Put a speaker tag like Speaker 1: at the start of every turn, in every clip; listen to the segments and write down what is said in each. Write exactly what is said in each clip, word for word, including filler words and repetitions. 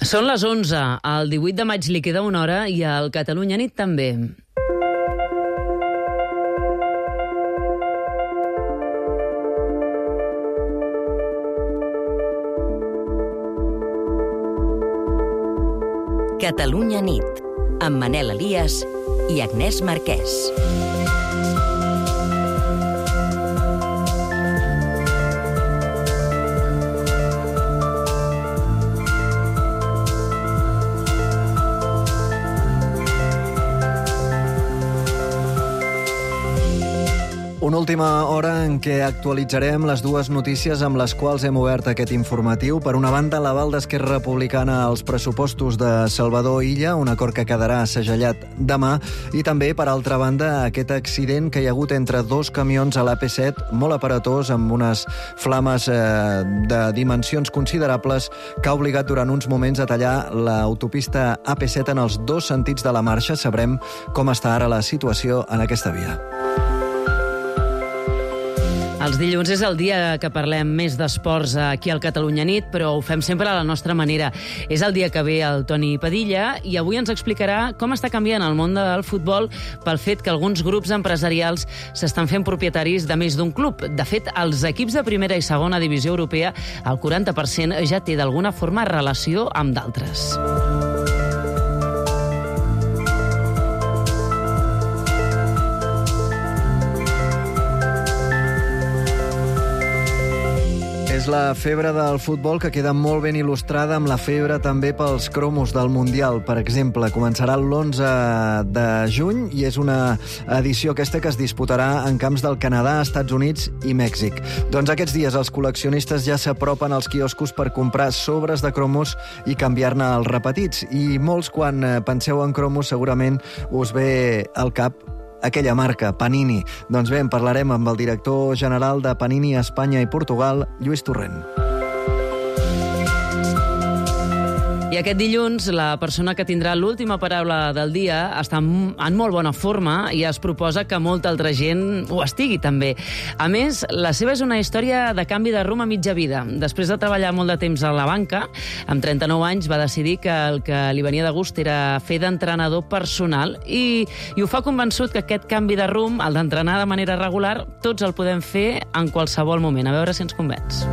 Speaker 1: Són les onze. El divuit de maig li queda una hora i al Catalunya Nit també.
Speaker 2: Catalunya Nit, amb Manel Elias i Agnès Marquès.
Speaker 3: Una última hora en què actualitzarem les dues notícies amb les quals hem obert aquest informatiu. Per una banda, l'aval d'Esquerra Republicana als pressupostos de Salvador Illa, un acord que quedarà segellat demà, i també, per altra banda, aquest accident que hi ha hagut entre dos camions a l'A P set, molt aparatós, amb unes flames eh, de dimensions considerables, que ha obligat durant uns moments a tallar l'autopista A P set en els dos sentits de la marxa. Sabrem com està ara la situació en aquesta via.
Speaker 1: Els dilluns és el dia que parlem més d'esports aquí al Catalunya Nit, però ho fem sempre a la nostra manera. És el dia que ve el Toni Padilla i avui ens explicarà com està canviant el món del futbol pel fet que alguns grups empresarials s'estan fent propietaris de més d'un club. De fet, els equips de primera i segona divisió europea, el quaranta per cent ja té d'alguna forma relació amb d'altres.
Speaker 3: És la febre del futbol que queda molt ben il·lustrada amb la febre també pels cromos del Mundial. Per exemple, començarà l'onze de juny i és una edició aquesta que es disputarà en camps del Canadà, Estats Units i Mèxic. Doncs aquests dies els col·leccionistes ja s'apropen als quioscos per comprar sobres de cromos i canviar-ne els repetits. I molts, quan penseu en cromos, segurament us ve al cap aquella marca, Panini. Doncs bé, en parlarem amb el director general de Panini Espanya i Portugal, Lluís Torrent.
Speaker 1: I aquest dilluns, la persona que tindrà l'última paraula del dia està en molt bona forma i es proposa que molta altra gent ho estigui també. A més, la seva és una història de canvi de rumb a mitja vida. Després de treballar molt de temps a la banca, amb trenta-nou anys va decidir que el que li venia de gust era fer d'entrenador personal i, i ho fa convençut que aquest canvi de rumb, el d'entrenar de manera regular, tots el podem fer en qualsevol moment. A veure si ens convenç.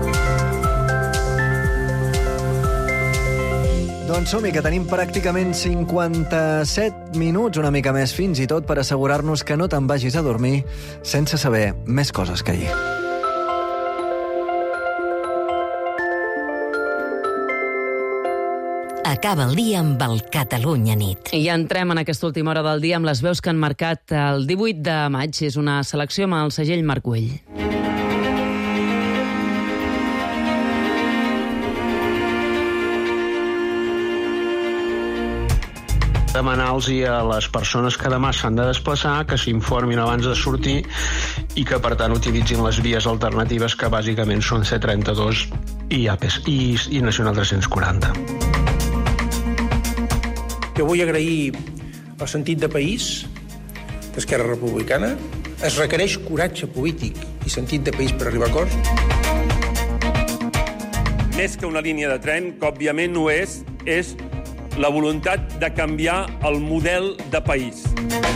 Speaker 3: Doncs som-hi, que tenim pràcticament cinquanta-set minuts, una mica més fins i tot, per assegurar-nos que no te'n vagis a dormir sense saber més coses que ahir.
Speaker 2: Acaba el dia amb el Catalunya Nit.
Speaker 1: I ja entrem en aquesta última hora del dia amb les veus que han marcat el divuit de maig. És una selecció amb el segell Marc Güell.
Speaker 4: Demanar-los a les persones que demà s'han de desplaçar que s'informin abans de sortir i que, per tant, utilitzin les vies alternatives que bàsicament són C trenta-dos i, i, i Nacional tres-cents quaranta.
Speaker 5: Jo vull agrair el sentit de país d'Esquerra Republicana. Es requereix coratge polític i sentit de país per arribar a acords.
Speaker 6: Més que una línia de tren, que òbviament no és, és la voluntat de canviar el model de país.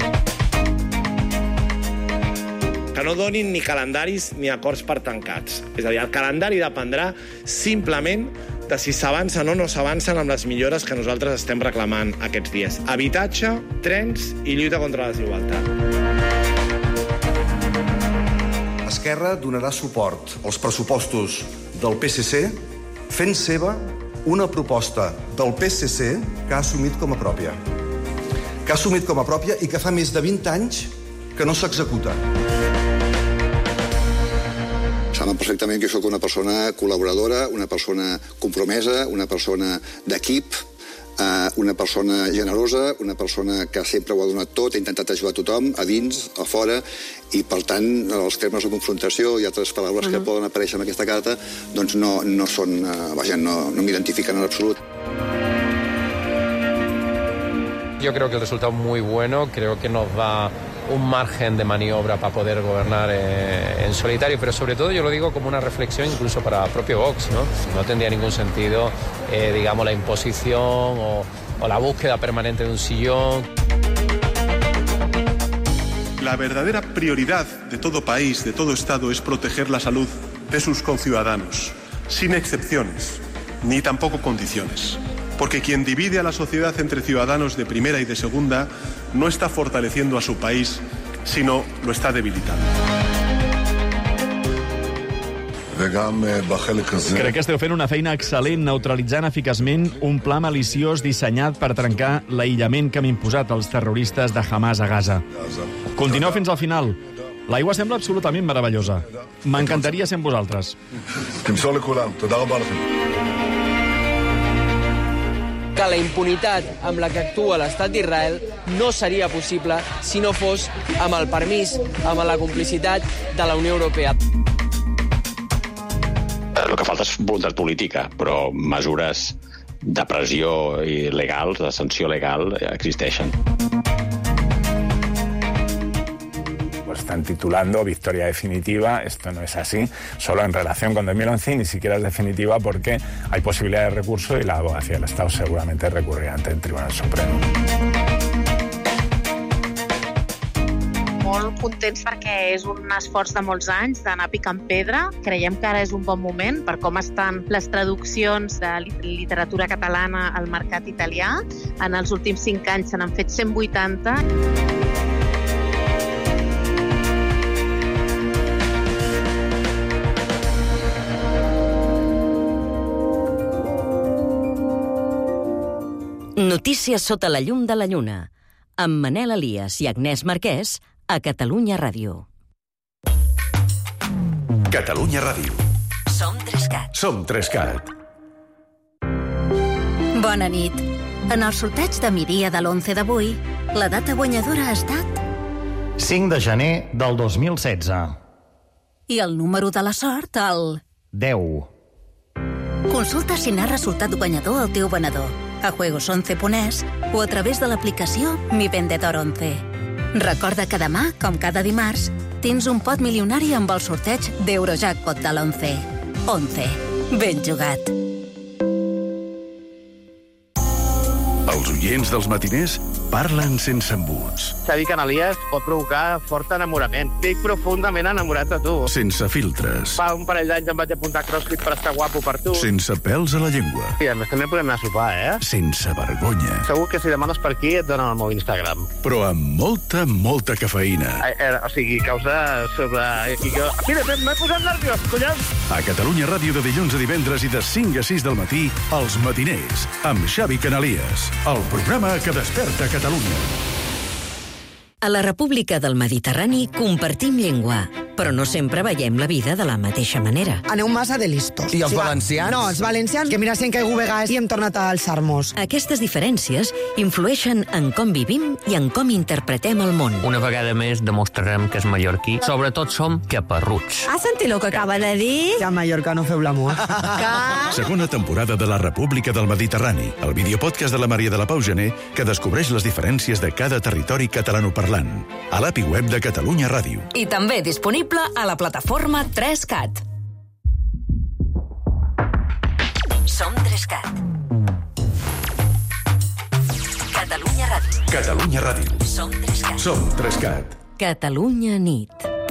Speaker 7: Que no donin ni calendaris ni acords per tancats. És a dir, el calendari dependrà simplement de si s'avança o no s'avancen amb les millores que nosaltres estem reclamant aquests dies. Habitatge, trens i lluita contra la desigualtat.
Speaker 8: Esquerra donarà suport als pressupostos del P S C fent seva una proposta del P S C que ha assumit com a pròpia. Que ha assumit com a pròpia i que fa més de vint anys que no s'executa.
Speaker 9: Saben perfectament que jo soc una persona col·laboradora, una persona compromesa, una persona d'equip, una persona generosa, una persona que sempre ho ha donat tot, ha intentat ajudar tothom, a dins, a fora, i per tant els termes de confrontació i altres paraules uh-huh. que poden aparèixer en aquesta carta doncs no, no són, vaja, no, no m'identifiquen en absolut.
Speaker 10: Yo creo que el resultado es muy bueno, creo que nos va un margen de maniobra para poder gobernar eh, en solitario, pero sobre todo yo lo digo como una reflexión incluso para el propio Vox, ¿no? No tendría ningún sentido, eh, digamos, la imposición o, o la búsqueda permanente de un sillón.
Speaker 11: La verdadera prioridad de todo país, de todo Estado, es proteger la salud de sus conciudadanos, sin excepciones, ni tampoco condiciones. Porque quien divide a la sociedad entre ciudadanos de primera y de segunda no está fortaleciendo a su país, sino lo está debilitando.
Speaker 12: Crec que esteu fent una feina excel·lent neutralitzant eficaçment un pla maliciós dissenyat per trencar l'aïllament que han imposat els terroristes de Hamas a Gaza. Continueu fins al final. L'aigua sembla absolutament meravellosa. M'encantaria ser amb vosaltres.
Speaker 13: Que la impunitat amb la que actua l'estat d'Israel no seria possible si no fos amb el permís, amb la complicitat de la Unió Europea.
Speaker 14: El que falta és voluntat política, però mesures de pressió i legals, de sanció legal, existeixen.
Speaker 15: Están titulando victoria definitiva. Esto no es así. Solo en relación con dos mil once ni siquiera es definitiva porque hay posibilidad de recurso y la abogacía del Estado seguramente recurrirá ante el Tribunal Supremo.
Speaker 16: Molt contents perquè és un esforç de molts anys d'anar picant pedra. Creiem que ara és un bon moment per com estan les traduccions de literatura catalana al mercat italià. En els últims cinc anys se n'han fet cent vuitanta.
Speaker 2: Notícies sota la llum de la lluna, amb Manel Elias i Agnès Marquès a Catalunya Ràdio.
Speaker 17: Catalunya Ràdio.
Speaker 2: Som Trescat.
Speaker 17: Som Trescat.
Speaker 18: Bona nit. En el sorteig de migdia de l'onze d'avui, la data guanyadora ha estat...
Speaker 19: cinc de gener del dos mil setze.
Speaker 18: I el número de la sort, el...
Speaker 19: deu.
Speaker 18: Consulta si n'ha resultat guanyador el teu venedor a juegos once punt es o a través de l'aplicació Mi Vendedor once. Recorda que demà, com cada dimarts, tens un pot milionari amb el sorteig d'Eurojackpot de l'onze. once. Ben jugat.
Speaker 17: Els oients dels matiners parlen sense embuts.
Speaker 20: Xavi Canalies pot provocar fort enamorament. Estic profundament enamorat de tu.
Speaker 17: Sense filtres.
Speaker 20: Fa un parell d'anys em vaig apuntar a CrossFit per estar guapo per tu.
Speaker 17: Sense pèls a la llengua.
Speaker 20: I a més també podem anar a sopar, eh?
Speaker 17: Sense vergonya.
Speaker 20: Segur que si demanes per aquí et donen el meu Instagram.
Speaker 17: Però amb molta, molta cafeïna.
Speaker 20: Eh, eh, o sigui, causa sobre... Mira, m'he posat nerviós, collons!
Speaker 17: A Catalunya Ràdio de dilluns a divendres i de cinc a sis del matí, Els Matiners, amb Xavi Canalies. El programa que desperta Catalunya.
Speaker 2: A la República del Mediterrani compartim llengua, però no sempre veiem la vida de la mateixa manera.
Speaker 21: Aneu massa de listos.
Speaker 22: I els sí, valencians?
Speaker 21: No, els valencians, que mira, si hem caigut vegades i hem tornat a alçar-nos.
Speaker 2: Aquestes diferències influeixen en com vivim i en com interpretem el món.
Speaker 23: Una vegada més demostrarem que és mallorquí. Sobretot som caparruts.
Speaker 21: Has sentit el que acaba de dir? Ja a Mallorca no feu l'amor.
Speaker 17: Que... Segona temporada de la República del Mediterrani, el videopodcast de la Maria de la Pau Gené, que descobreix les diferències de cada territori catalanoparlant. A l'A P I web de Catalunya Ràdio.
Speaker 24: I també disponible a la plataforma Trescat.
Speaker 2: Som Trescat. Catalunya Ràdio.
Speaker 17: Catalunya Ràdio.
Speaker 2: Som Trescat.
Speaker 17: Som Trescat.
Speaker 2: Catalunya nit.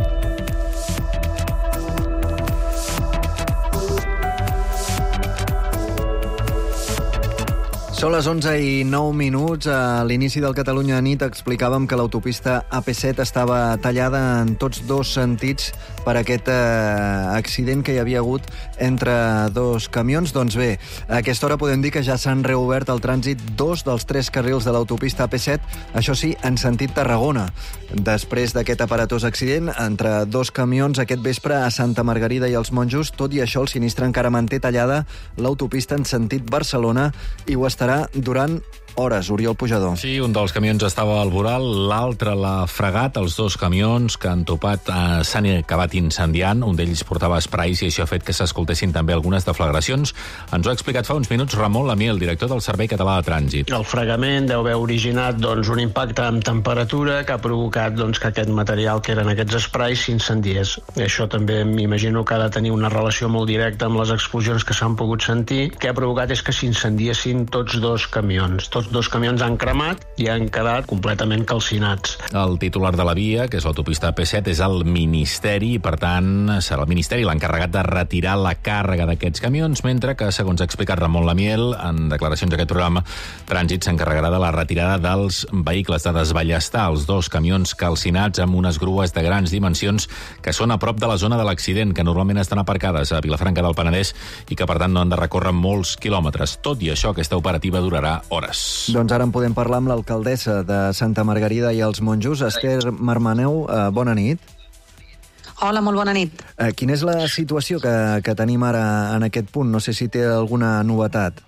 Speaker 3: Són les onze i nou minuts. A l'inici del Catalunya nit explicàvem que l'autopista A P set estava tallada en tots dos sentits per aquest eh, accident que hi havia hagut entre dos camions. Doncs bé, a aquesta hora podem dir que ja s'han reobert el trànsit dos dels tres carrils de l'autopista A P set, això sí, en sentit Tarragona. Després d'aquest aparatós accident entre dos camions aquest vespre a Santa Margarida i els Monjos, tot i això el sinistre encara manté tallada l'autopista en sentit Barcelona i ho estarà durant hores. Oriol Pujador.
Speaker 1: Sí, un dels camions estava al voral, l'altre l'ha fregat. Els dos camions que han topat eh, s'han acabat incendiant. Un d'ells portava esprais i això ha fet que s'escoltessin també algunes deflagracions. Ens ho ha explicat fa uns minuts Ramon Lamier, el director del Servei Català de Trànsit.
Speaker 4: El fregament deu haver originat doncs, un impacte amb temperatura que ha provocat doncs, que aquest material que eren aquests esprais s'incendiés. Això també m'imagino que ha de tenir una relació molt directa amb les explosions que s'han pogut sentir. El que ha provocat és que s'incendiessin tots dos camions. Tots dos camions han cremat i han quedat completament calcinats.
Speaker 1: El titular de la via, que és l'autopista P set, és el Ministeri i, per tant, serà el Ministeri l'encarregat de retirar la càrrega d'aquests camions, mentre que, segons ha explicat Ramon Lamier, en declaracions d'aquest programa, Trànsit s'encarregarà de la retirada dels vehicles, de desballestar els dos camions calcinats amb unes grues de grans dimensions que són a prop de la zona de l'accident, que normalment estan aparcades a Vilafranca del Penedès i que, per tant, no han de recórrer molts quilòmetres. Tot i això, aquesta operativa durarà hores.
Speaker 3: Doncs ara en podem parlar amb l'alcaldessa de Santa Margarida i els Monjos, Esther Marmaneu. Eh, bona nit.
Speaker 5: Hola, molt bona nit.
Speaker 3: Eh, quina és la situació que, que tenim ara en aquest punt? No sé si té alguna novetat.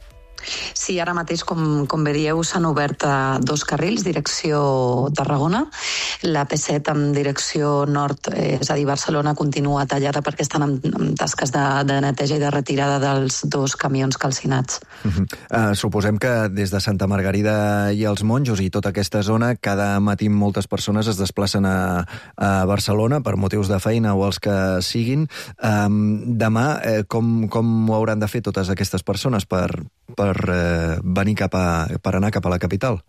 Speaker 5: Sí, ara mateix, com, com bé dieu, s'han obert dos carrils, direcció Tarragona. La P set en direcció nord, eh, és a dir, Barcelona, continua tallada perquè estan en, en tasques de, de neteja i de retirada dels dos camions calcinats.
Speaker 3: Uh -huh. uh, suposem que des de Santa Margarida i els Monjos i tota aquesta zona, cada matí moltes persones es desplacen a, a Barcelona per motius de feina o els que siguin. Um, demà, eh, com, com ho hauran de fer totes aquestes persones per... per eh, venir cap a, per anar cap a la capital?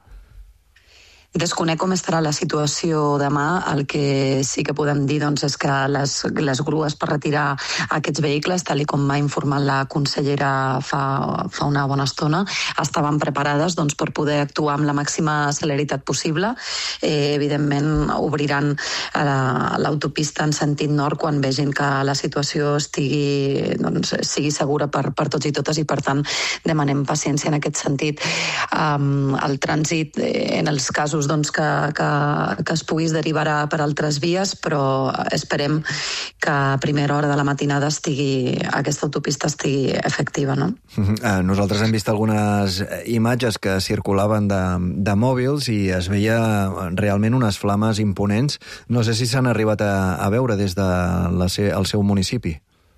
Speaker 5: Desconec com estarà la situació demà. El que sí que podem dir doncs, és que les, les grues per retirar aquests vehicles, tal com va informar la consellera fa, fa una bona estona, estaven preparades doncs, per poder actuar amb la màxima celeritat possible. Eh, evidentment, obriran l'autopista en sentit nord quan vegin que la situació estigui, doncs, sigui segura per, per tots i totes i, per tant, demanem paciència en aquest sentit. Um, el trànsit, eh, en els casos doncs, que, que, que es puguis derivar per altres vies, però esperem que a primera hora de la matinada estigui, aquesta autopista estigui efectiva, no?
Speaker 3: Uh, nosaltres hem vist algunes imatges que circulaven de, de mòbils i es veia realment unes flames imponents. No sé si s'han arribat a, a veure des de la se, el seu municipi.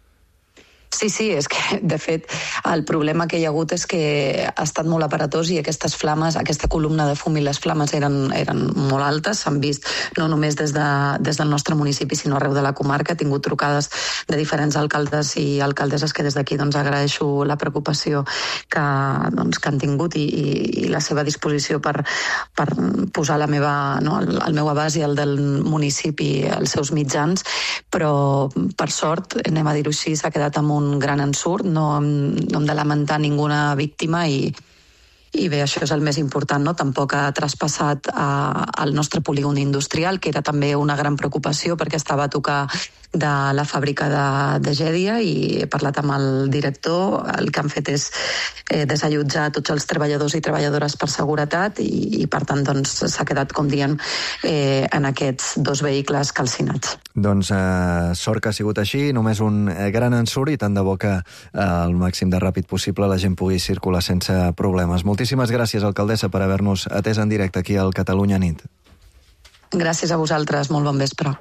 Speaker 5: Sí, sí, és que, de fet, el problema que hi ha hagut és que ha estat molt aparatós i aquestes flames, aquesta columna de fum i les flames eren, eren molt altes. S'han vist no només des, de, des del nostre municipi, sinó arreu de la comarca. He tingut trucades de diferents alcaldes i alcaldesses que des d'aquí doncs, agraeixo la preocupació que, doncs, que han tingut i, i, i la seva disposició per, per posar la meva, no, el, el meu abast i el del municipi als seus mitjans, però per sort, anem a dir-ho així, s'ha quedat amb un un gran ensurt, no, no hem de lamentar ninguna víctima i, i bé, això és el més important, no? Tampoc ha traspassat a, al nostre polígon industrial, que era també una gran preocupació perquè estava a tocar de la fàbrica de, de Gèdia i he parlat amb el director. El que han fet és eh, desallotjar tots els treballadors i treballadores per seguretat i, i per tant doncs, s'ha quedat, com dient, eh, en aquests dos vehicles calcinats.
Speaker 3: Doncs eh, sort que ha sigut així, només un eh, gran ensurt i tant de bo que eh, el màxim de ràpid possible la gent pugui circular sense problemes. Moltíssimes gràcies, alcaldessa, per haver-nos atès en directe aquí al Catalunya Nit.
Speaker 5: Gràcies a vosaltres, molt bon vespre.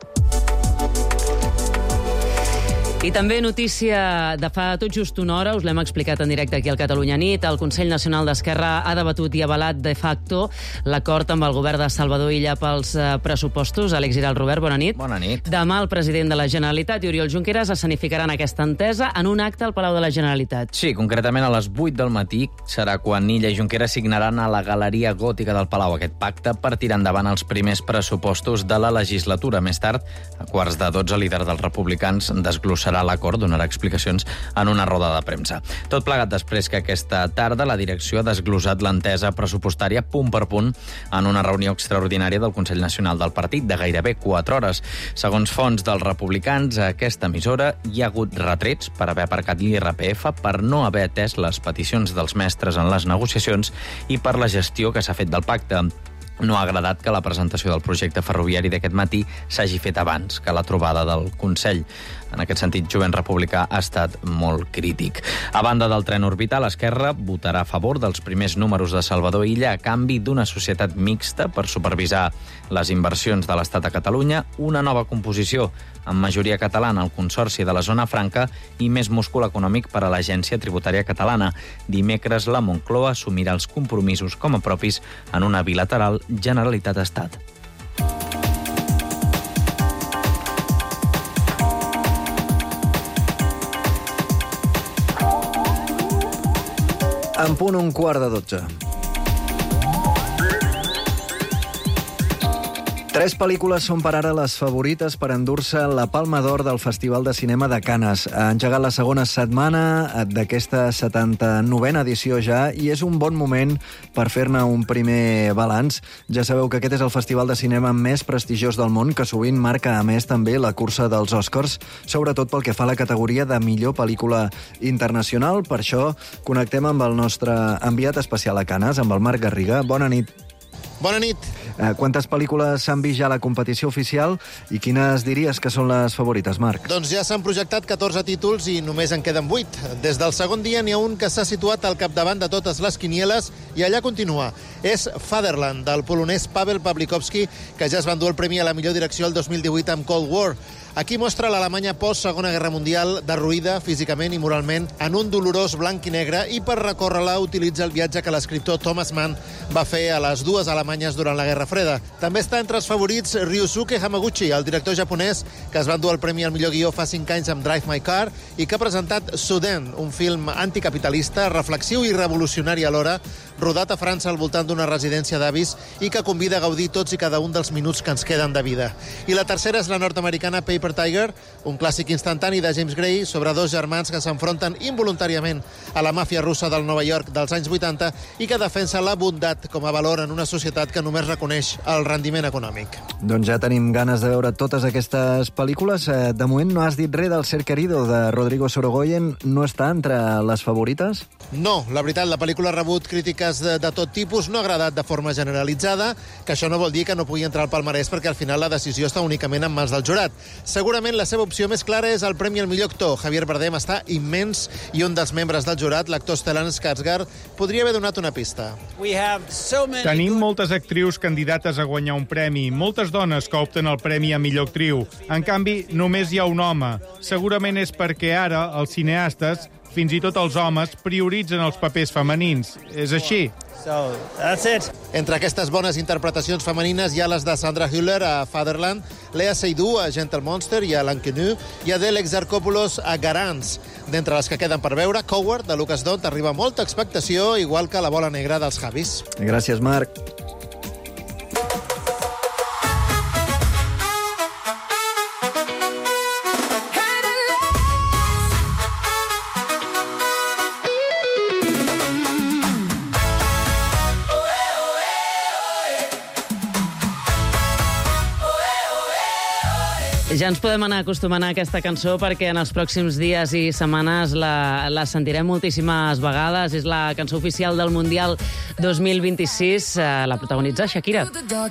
Speaker 22: I també notícia de fa tot just una hora, us l'hem explicat en directe aquí al Catalunya Nit, el Consell Nacional d'Esquerra ha debatut i avalat de facto l'acord amb el govern de Salvador Illa pels eh, pressupostos. Àlex Giral, Robert, bona nit.
Speaker 25: Bona nit.
Speaker 22: Demà el president de la Generalitat i Oriol Junqueras escenificaran aquesta entesa en un acte al Palau de la Generalitat.
Speaker 25: Sí, concretament a les vuit del matí serà quan Illa i Junqueras signaran a la Galeria Gòtica del Palau aquest pacte per tirar endavant els primers pressupostos de la legislatura. Més tard, a quarts de dotze, el líder dels republicans desglossarà l'acord, donarà explicacions en una roda de premsa. Tot plegat després que aquesta tarda la direcció ha desglosat l'entesa pressupostària punt per punt en una reunió extraordinària del Consell Nacional del Partit de gairebé quatre hores. Segons fonts dels republicans, a aquesta emissora hi ha hagut retrets per haver aparcat l'I R P F, per no haver atès les peticions dels mestres en les negociacions i per la gestió que s'ha fet del pacte. No ha agradat que la presentació del projecte ferroviari d'aquest matí s'hagi fet abans que la trobada del Consell. En aquest sentit, Jovent Republicà ha estat molt crític. A banda del tren orbital, Esquerra votarà a favor dels primers números de Salvador Illa a canvi d'una societat mixta per supervisar les inversions de l'Estat a Catalunya, una nova composició amb majoria catalana al Consorci de la Zona Franca i més múscul econòmic per a l'Agència Tributària Catalana. Dimecres, la Moncloa assumirà els compromisos com a propis en una bilateral Generalitat-Estat.
Speaker 3: En punt un quart de dotze. Tres pel·lícules són per ara les favorites per endur-se la Palma d'Or del Festival de Cinema de Canes. Ha engegat la segona setmana d'aquesta setanta-novena edició ja i és un bon moment per fer-ne un primer balanç. Ja sabeu que aquest és el festival de cinema més prestigiós del món, que sovint marca a més també la cursa dels Oscars, sobretot pel que fa a la categoria de millor pel·lícula internacional. Per això connectem amb el nostre enviat especial a Canes, amb el Marc Garriga. Bona nit.
Speaker 6: Bona nit.
Speaker 3: Eh, quantes pel·lícules s'han vist ja a la competició oficial i quines diries que són les favorites, Marc?
Speaker 6: Doncs ja s'han projectat catorze títols i només en queden vuit. Des del segon dia n'hi ha un que s'ha situat al capdavant de totes les quinieles i allà continua. És Fatherland, del polonès Pavel Pawlikowski, que ja es va endur el premi a la millor direcció el dos mil divuit amb Cold War. Aquí mostra l'Alemanya post-Segona Guerra Mundial derruïda físicament i moralment en un dolorós blanc i negre, i per recórrer-la utilitza el viatge que l'escriptor Thomas Mann va fer a les dues Alemanyes durant la Guerra Freda. També està entre els favorits Ryusuke Hamaguchi, el director japonès que es va endur el premi al millor guió fa cinc anys amb Drive My Car i que ha presentat Suden, un film anticapitalista, reflexiu i revolucionari alhora, rodat a França al voltant d'una residència d'avis i que convida a gaudir tots i cada un dels minuts que ens queden de vida. I la tercera és la nord-americana Paper Tiger, un clàssic instantani de James Gray sobre dos germans que s'enfronten involuntàriament a la màfia russa del Nova York dels anys vuitanta i que defensa la bondat com a valor en una societat que només reconeix el rendiment econòmic.
Speaker 3: Doncs ja tenim ganes de veure totes aquestes pel·lícules. De moment no has dit res del Ser Querido, de Rodrigo Sorogoyen. No està entre les favorites?
Speaker 6: No, la veritat, la pel·lícula ha rebut crítiques de, de tot tipus, no ha agradat de forma generalitzada, que això no vol dir que no pugui entrar al palmarès perquè al final la decisió està únicament en mans del jurat. Segurament la seva opció més clara és el premi al millor actor. Javier Bardem està immens i un dels membres del jurat, l'actor Stellan Skarsgård, podria haver donat una pista.
Speaker 7: Tenim moltes actrius candidates a guanyar un premi, moltes dones que opten el premi a millor actriu. En canvi, només hi ha un home. Segurament és perquè ara els cineastes, fins i tot els homes, prioritzen els papers femenins. És així.
Speaker 6: So, that's it. Entre aquestes bones interpretacions femenines hi ha les de Sandra Hüller a Fatherland, Lea Seydoux a Gentle Monster i a L'Inconnu, i a Adele Exarchopoulos a Garants. D'entre les que queden per veure, Coward, de Lucas Dont, arriba molta expectació, igual que La bola negra dels Javis.
Speaker 3: Gràcies, Marc.
Speaker 22: Ja ens podem anar acostumant a aquesta cançó perquè en els pròxims dies i setmanes la, la sentirem moltíssimes vegades. És la cançó oficial del Mundial dos mil vint-i-sis. Eh, la protagonitza Shakira.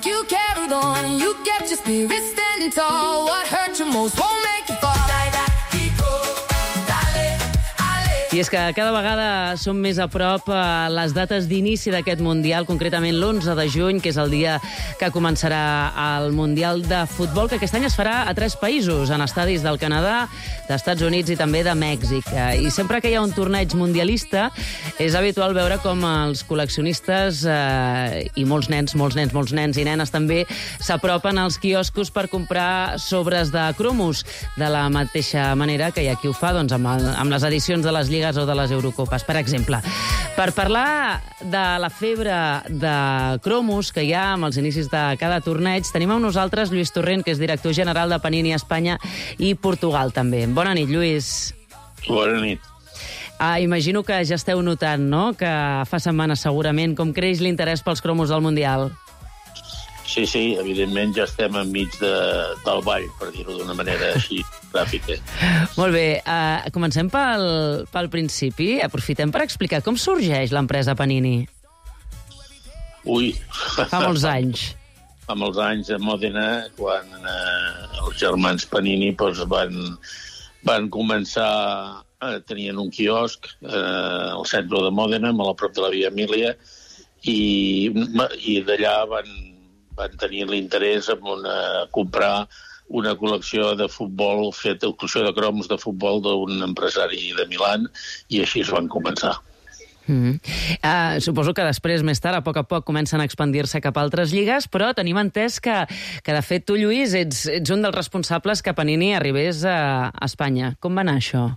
Speaker 22: I és que cada vegada som més a prop a les dates d'inici d'aquest Mundial, concretament l'onze de juny, que és el dia que començarà el Mundial de Futbol, que aquest any es farà a tres països, en estadis del Canadà, d'Estats Units i també de Mèxic. I sempre que hi ha un torneig mundialista és habitual veure com els col·leccionistes eh, i molts nens, molts nens, molts nens i nenes també s'apropen als quioscos per comprar sobres de cromos, de la mateixa manera que hi ha qui ho fa doncs, amb, el, amb les edicions de les lligues o de les Eurocopes, per exemple. Per parlar de la febre de cromos que hi ha amb els inicis de cada torneig, tenim amb nosaltres Lluís Torrent, que és director general de Panini Espanya i Portugal, també. Bona nit, Lluís.
Speaker 8: Bona nit.
Speaker 22: Ah, imagino que ja esteu notant, no?, que fa setmanes segurament com creix l'interès pels cromos del Mundial.
Speaker 8: Sí, sí, evidentment ja estem enmig de, del ball, per dir-ho d'una manera així gràfica.
Speaker 22: Molt bé, uh, comencem pel, pel principi. Aprofitem per explicar com sorgeix l'empresa Panini.
Speaker 8: Ui.
Speaker 22: Fa molts anys.
Speaker 8: Fa molts anys a Mòdena, quan eh, els germans Panini doncs, van van començar, eh, tenien un quiosc eh, al centre de Mòdena, molt a prop de la Via Emília, i, i d'allà van, van tenir l'interès en una, comprar una col·lecció de futbol, feta, una col·lecció de cromos de futbol d'un empresari de Milan, i així es van començar.
Speaker 22: Mm-hmm. Uh, suposo que després, més tard, a poc a poc comencen a expandir-se cap a altres lligues, però tenim entès que, que de fet, tu, Lluís, ets, ets un dels responsables que Panini arribés a, a Espanya. Com va anar això?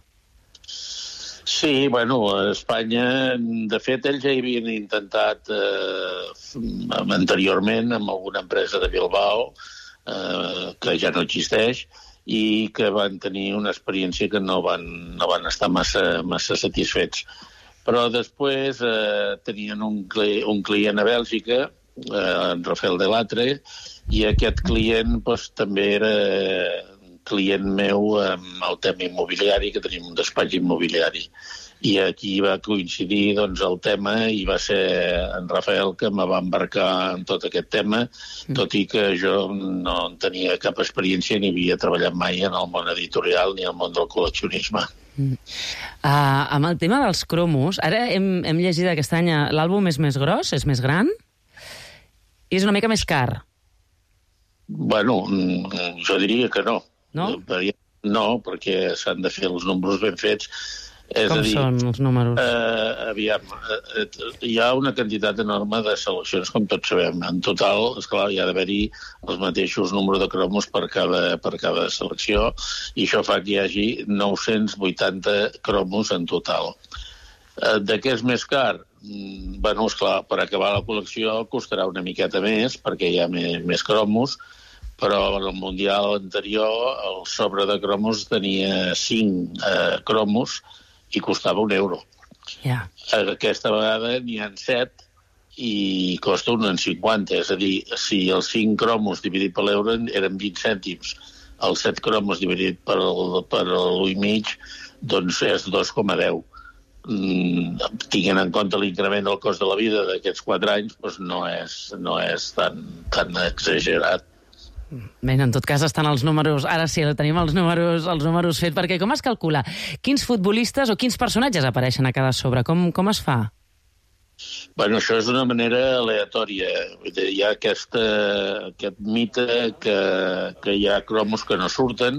Speaker 8: Sí, bueno, a Espanya, de fet, ells ja hi havien intentat eh, anteriorment amb alguna empresa de Bilbao, eh, que ja no existeix, i que van tenir una experiència que no van, no van estar massa, massa satisfets. Però després eh, tenien un, cli un client a Bèlgica, eh, en Rafael Delatre, i aquest client doncs, també era client meu amb el tema immobiliari, que tenim un despatx immobiliari. I aquí va coincidir doncs, el tema, i va ser en Rafael que me va embarcar en tot aquest tema, tot i que jo no en tenia cap experiència ni havia treballat mai en el món editorial ni en el món del col·leccionisme.
Speaker 22: Mm. Uh, amb el tema dels cromos, ara hem, hem llegit aquest any l'àlbum és més gros, és més gran i és una mica més car.
Speaker 8: Bueno, jo diria que no.
Speaker 22: No?
Speaker 8: No, perquè s'han de fer els números ben fets. És
Speaker 22: Com
Speaker 8: a dir,
Speaker 22: són els números?
Speaker 8: Eh, aviam, eh, hi ha una quantitat enorme de seleccions, com tots sabem. En total, esclar, hi ha d'haver-hi els mateixos números de cromos per cada, per cada selecció, i això fa que hi hagi nou-cents vuitanta cromos en total. Eh, de què és més car? Mm, bueno, esclar, per acabar la col·lecció costarà una miqueta més, perquè hi ha més, més cromos, però en el Mundial anterior el sobre de cromos tenia cinc eh, cromos i costava un euro.
Speaker 22: Yeah.
Speaker 8: Aquesta vegada n'hi ha set i costa un cinquanta, és a dir, si els cinc cromos dividit per l'euro eren vint cèntims, els set cromos dividit per l'u i mig, doncs és dos coma deu. Mm, tinguent en compte l'increment del cost de la vida d'aquests quatre anys, doncs no és, no és tan, tan exagerat.
Speaker 22: Bé, en tot cas estan els números, ara sí, tenim els números, els números fets, perquè com es calcula? Quins futbolistes o quins personatges apareixen a cada sobre? Com, com es fa?
Speaker 8: Bueno, això és d'una manera aleatòria. Hi ha aquesta, aquest mite que, que hi ha cromos que no surten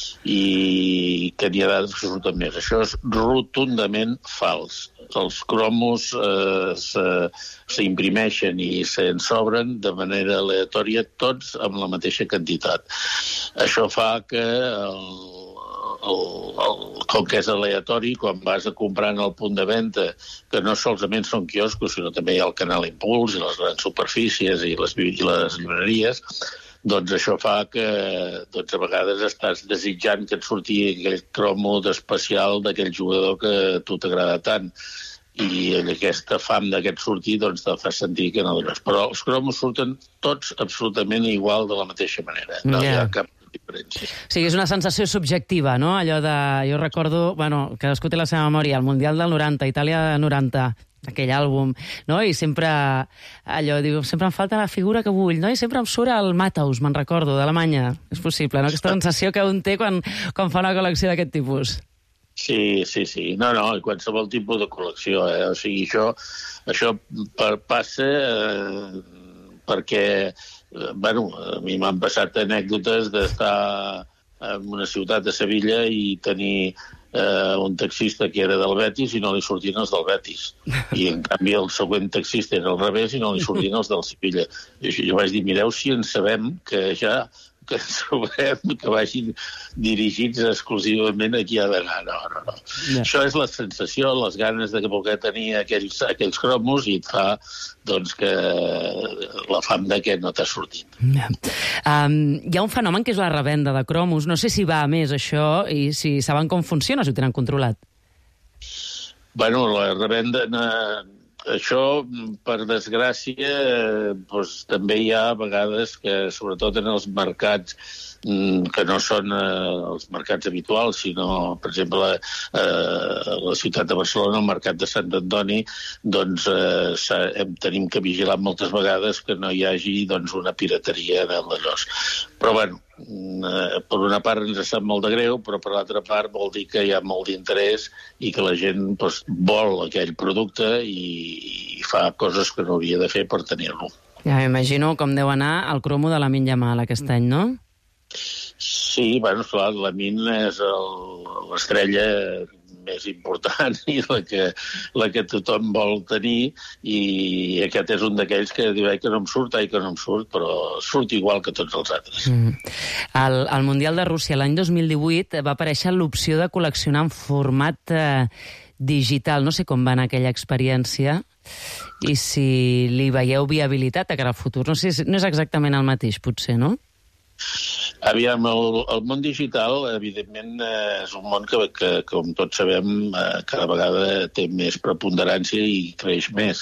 Speaker 8: i que n'hi ha d'altres que surten més. Això és rotundament fals. Els cromos eh, s'imprimeixen i se'n sobren de manera aleatòria, tots amb la mateixa quantitat. Això fa que el El, el, com que és aleatori, quan vas a comprar en el punt de venda, que no solament són quioscos, sinó també hi ha el canal Impuls i les grans superfícies i les, i les llibreries, doncs això fa que doncs a vegades estàs desitjant que et surti aquell cromo d'especial d'aquell jugador que a tu t'agrada tant. I aquesta fam d'aquest sortir doncs te fa sentir que no dones. Però els cromos surten tots absolutament igual de la mateixa manera. No yeah. hi ha cap diferència.
Speaker 22: O sigui, és una sensació subjectiva, no? Allò de... Jo recordo, bueno, cadascú té la seva memòria, el Mundial del noranta, Itàlia noranta, aquell àlbum, no? I sempre, allò, diu, sempre em falta la figura que vull, no? I sempre em surt el Matthaus, me'n recordo, d'Alemanya. És possible, no? Aquesta sensació que un té quan, quan fa una col·lecció d'aquest tipus.
Speaker 8: Sí, sí, sí. No, no, i qualsevol tipus de col·lecció, eh? O sigui, això, això per, passa eh, perquè, eh, bueno, a mi m'han passat anècdotes d'estar en una ciutat de Sevilla i tenir eh, un taxista que era del Betis i no li sortien els del Betis. I, en canvi, el següent taxista era al revés i no li sortien els del Sevilla. I jo vaig dir, mireu si en sabem que ja... que sabem que vagin dirigits exclusivament a qui ha d'anar. No, no, no. Yeah. Això és la sensació, les ganes de poder tenir aquells, aquells cromos i et fa doncs, que la fam d'aquest no t'ha sortit.
Speaker 22: Yeah. Um, hi ha un fenomen que és la revenda de cromos. No sé si va a més això i si saben com funciona, si ho tenen controlat.
Speaker 8: Bueno, la revenda... Això, per desgràcia, doncs, també hi ha vegades que, sobretot en els mercats que no són eh, els mercats habituals, sinó, per exemple, eh, a la ciutat de Barcelona, el mercat de Sant Antoni, doncs eh, tenim que vigilar moltes vegades que no hi hagi doncs, una pirateria de l'allòs. Però, bueno, per una part ens sap molt de greu, però per l'altra part vol dir que hi ha molt d'interès i que la gent doncs, vol aquell producte i, i fa coses que no havia de fer per tenir-lo.
Speaker 22: Ja m'imagino com deu anar el cromo de Lamine Yamal aquest any, no?
Speaker 8: Sí, bueno, esclar, Lamine és l'estrella més important i la que, la que tothom vol tenir, i aquest és un d'aquells que diu que no em surt, ai que no em surt, però surt igual que tots els altres.
Speaker 22: Mm. Al, al Mundial de Rússia l'any dos mil divuit va aparèixer l'opció de col·leccionar en format eh, digital. No sé com va anar aquella experiència i si li veieu viabilitat a cara al futur. No sé, no és exactament el mateix, potser, no?
Speaker 8: Aviam, el, el món digital, evidentment, eh, és un món que, que, com tots sabem, eh, cada vegada té més preponderància i creix més.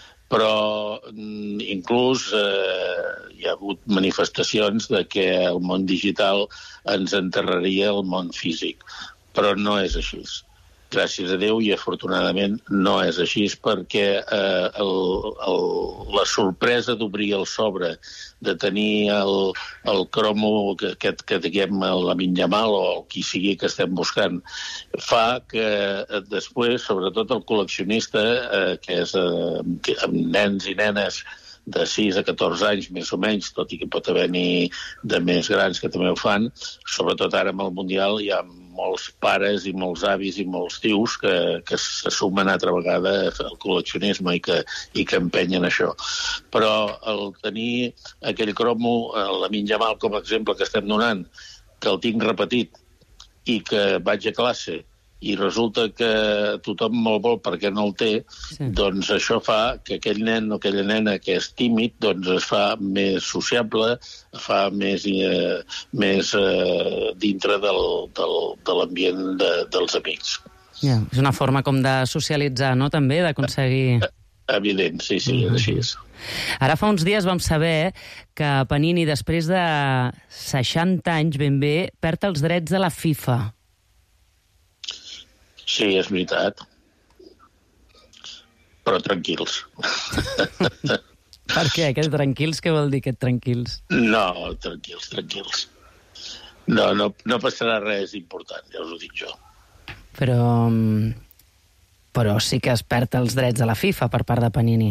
Speaker 8: Però mm, inclús eh, hi ha hagut manifestacions de que el món digital ens enterraria el món físic. Però no és així. Gràcies a Déu i afortunadament no és així, perquè eh, el, el, la sorpresa d'obrir el sobre, de tenir el, el cromo que, que, que diguem el Lamine Yamal o el qui sigui que estem buscant, fa que eh, després, sobretot el col·leccionista, eh, que és eh, amb nens i nenes de sis a catorze anys, més o menys, tot i que pot haver-n'hi de més grans que també ho fan, sobretot ara amb el Mundial hi ha molts pares i molts avis i molts tios que, que se sumen altra vegada al col·leccionisme i que, i que empenyen això. Però el tenir aquell cromo, el Lamine Yamal com a exemple que estem donant, que el tinc repetit i que vaig a classe i resulta que tothom me'l vol perquè no el té, sí. Doncs això fa que aquell nen o aquella nena que és tímid doncs es fa més sociable, fa més, eh, més eh, dintre del, del, de l'ambient de, dels amics.
Speaker 22: Ja, és una forma com de socialitzar, no?, també, d'aconseguir...
Speaker 8: Evident, sí, sí, mm-hmm. Així és.
Speaker 22: Ara fa uns dies vam saber que Panini, després de seixanta anys ben bé, perd els drets de la FIFA.
Speaker 8: Sí, és veritat. Però tranquils.
Speaker 22: Per què? Aquest tranquils, què vol dir aquest tranquils?
Speaker 8: No, tranquils, tranquils. No, no, no passarà res important, ja us ho dic jo.
Speaker 22: Però, però sí que es perd els drets de la FIFA per part de Panini.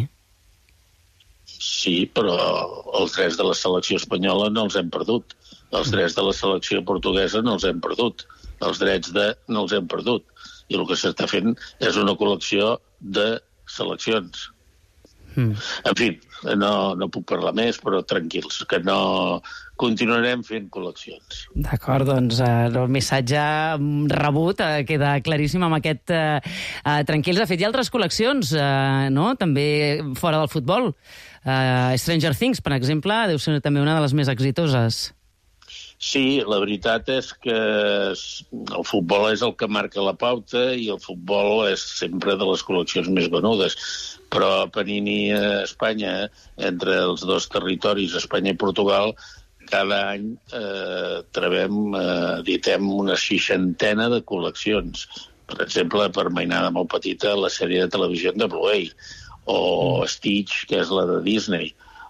Speaker 8: Sí, però els drets de la selecció espanyola no els hem perdut. Els drets de la selecció portuguesa no els hem perdut. Els drets de no els hem perdut. I el que s'està fent és una col·lecció de seleccions. Mm. En fi, no, no puc parlar més, però tranquils, que no continuarem fent col·leccions.
Speaker 22: D'acord, doncs eh, el missatge rebut eh, queda claríssim amb aquest eh, eh, tranquils. De fet, hi ha altres col·leccions, eh, no?, també fora del futbol. Eh, Stranger Things, per exemple, deu ser també una de les més exitoses.
Speaker 8: Sí, la veritat és que el futbol és el que marca la pauta i el futbol és sempre de les col·leccions més venudes. Però Panini a Espanya, entre els dos territoris, Espanya i Portugal, cada any eh, trobem, eh, editem una seixantena de col·leccions. Per exemple, per mainada molt petita, la sèrie de televisió de Blu-ray, o Stitch, que és la de Disney,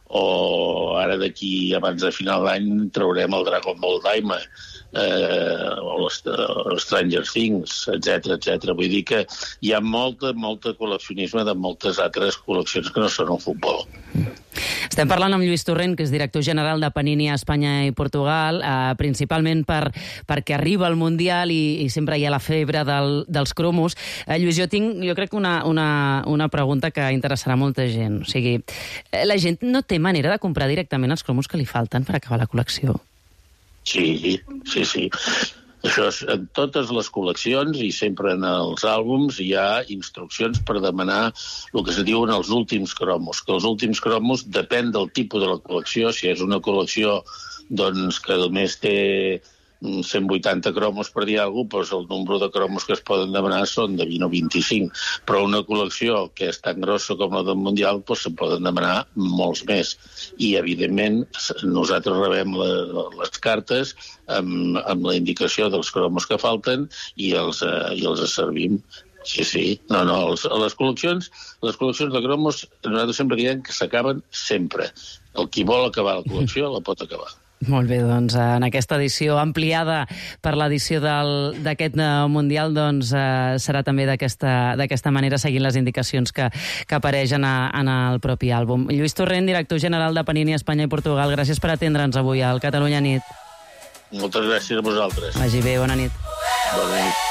Speaker 8: o ara d'aquí, abans de final d'any, traurem el Dragon Ball Daima, eh, o Stranger Things, etcètera, etcètera. Vull dir que hi ha molta, molta col·leccionisme de moltes altres col·leccions que no són el futbol.
Speaker 22: Estem parlant amb Lluís Torrent, que és director general de Panini a Espanya i Portugal, eh, principalment per, perquè arriba el Mundial i, i sempre hi ha la febre del, dels cromos. Eh, Lluís, jo tinc, jo crec, una, una, una pregunta que interessarà molta gent. O sigui, eh, la gent no té manera de comprar directament els cromos que li falten per acabar la col·lecció?
Speaker 8: Sí, sí, sí. Això és en totes les col·leccions i sempre en els àlbums hi ha instruccions per demanar el que se diuen els últims cromos, que els últims cromos depèn del tipus de la col·lecció. Si és una col·lecció doncs, que només té cent vuitanta cromos, per dir alguna cosa, doncs el nombre de cromos que es poden demanar són de vint o vint-i-cinc. Però una col·lecció que és tan grossa com la del Mundial, doncs se poden demanar molts més. I, evidentment, nosaltres rebem la, les cartes amb, amb la indicació dels cromos que falten i els, eh, i els servim. Sí, sí. No, no, els, les col·leccions, les col·leccions de cromos, nosaltres sempre diem que s'acaben sempre. El qui vol acabar la col·lecció la pot acabar.
Speaker 22: Molt bé, doncs en aquesta edició ampliada per l'edició del- d'aquest eh, Mundial doncs, eh, serà també d'aquesta d'aquesta manera, seguint les indicacions que, que apareixen a, en el propi àlbum. Lluís Torrent, director general de Panini Espanya i Portugal, gràcies per atendre'ns avui al Catalunya Nit.
Speaker 8: Moltes gràcies a vosaltres.
Speaker 22: Vagi bé, bona nit.
Speaker 8: Bona nit.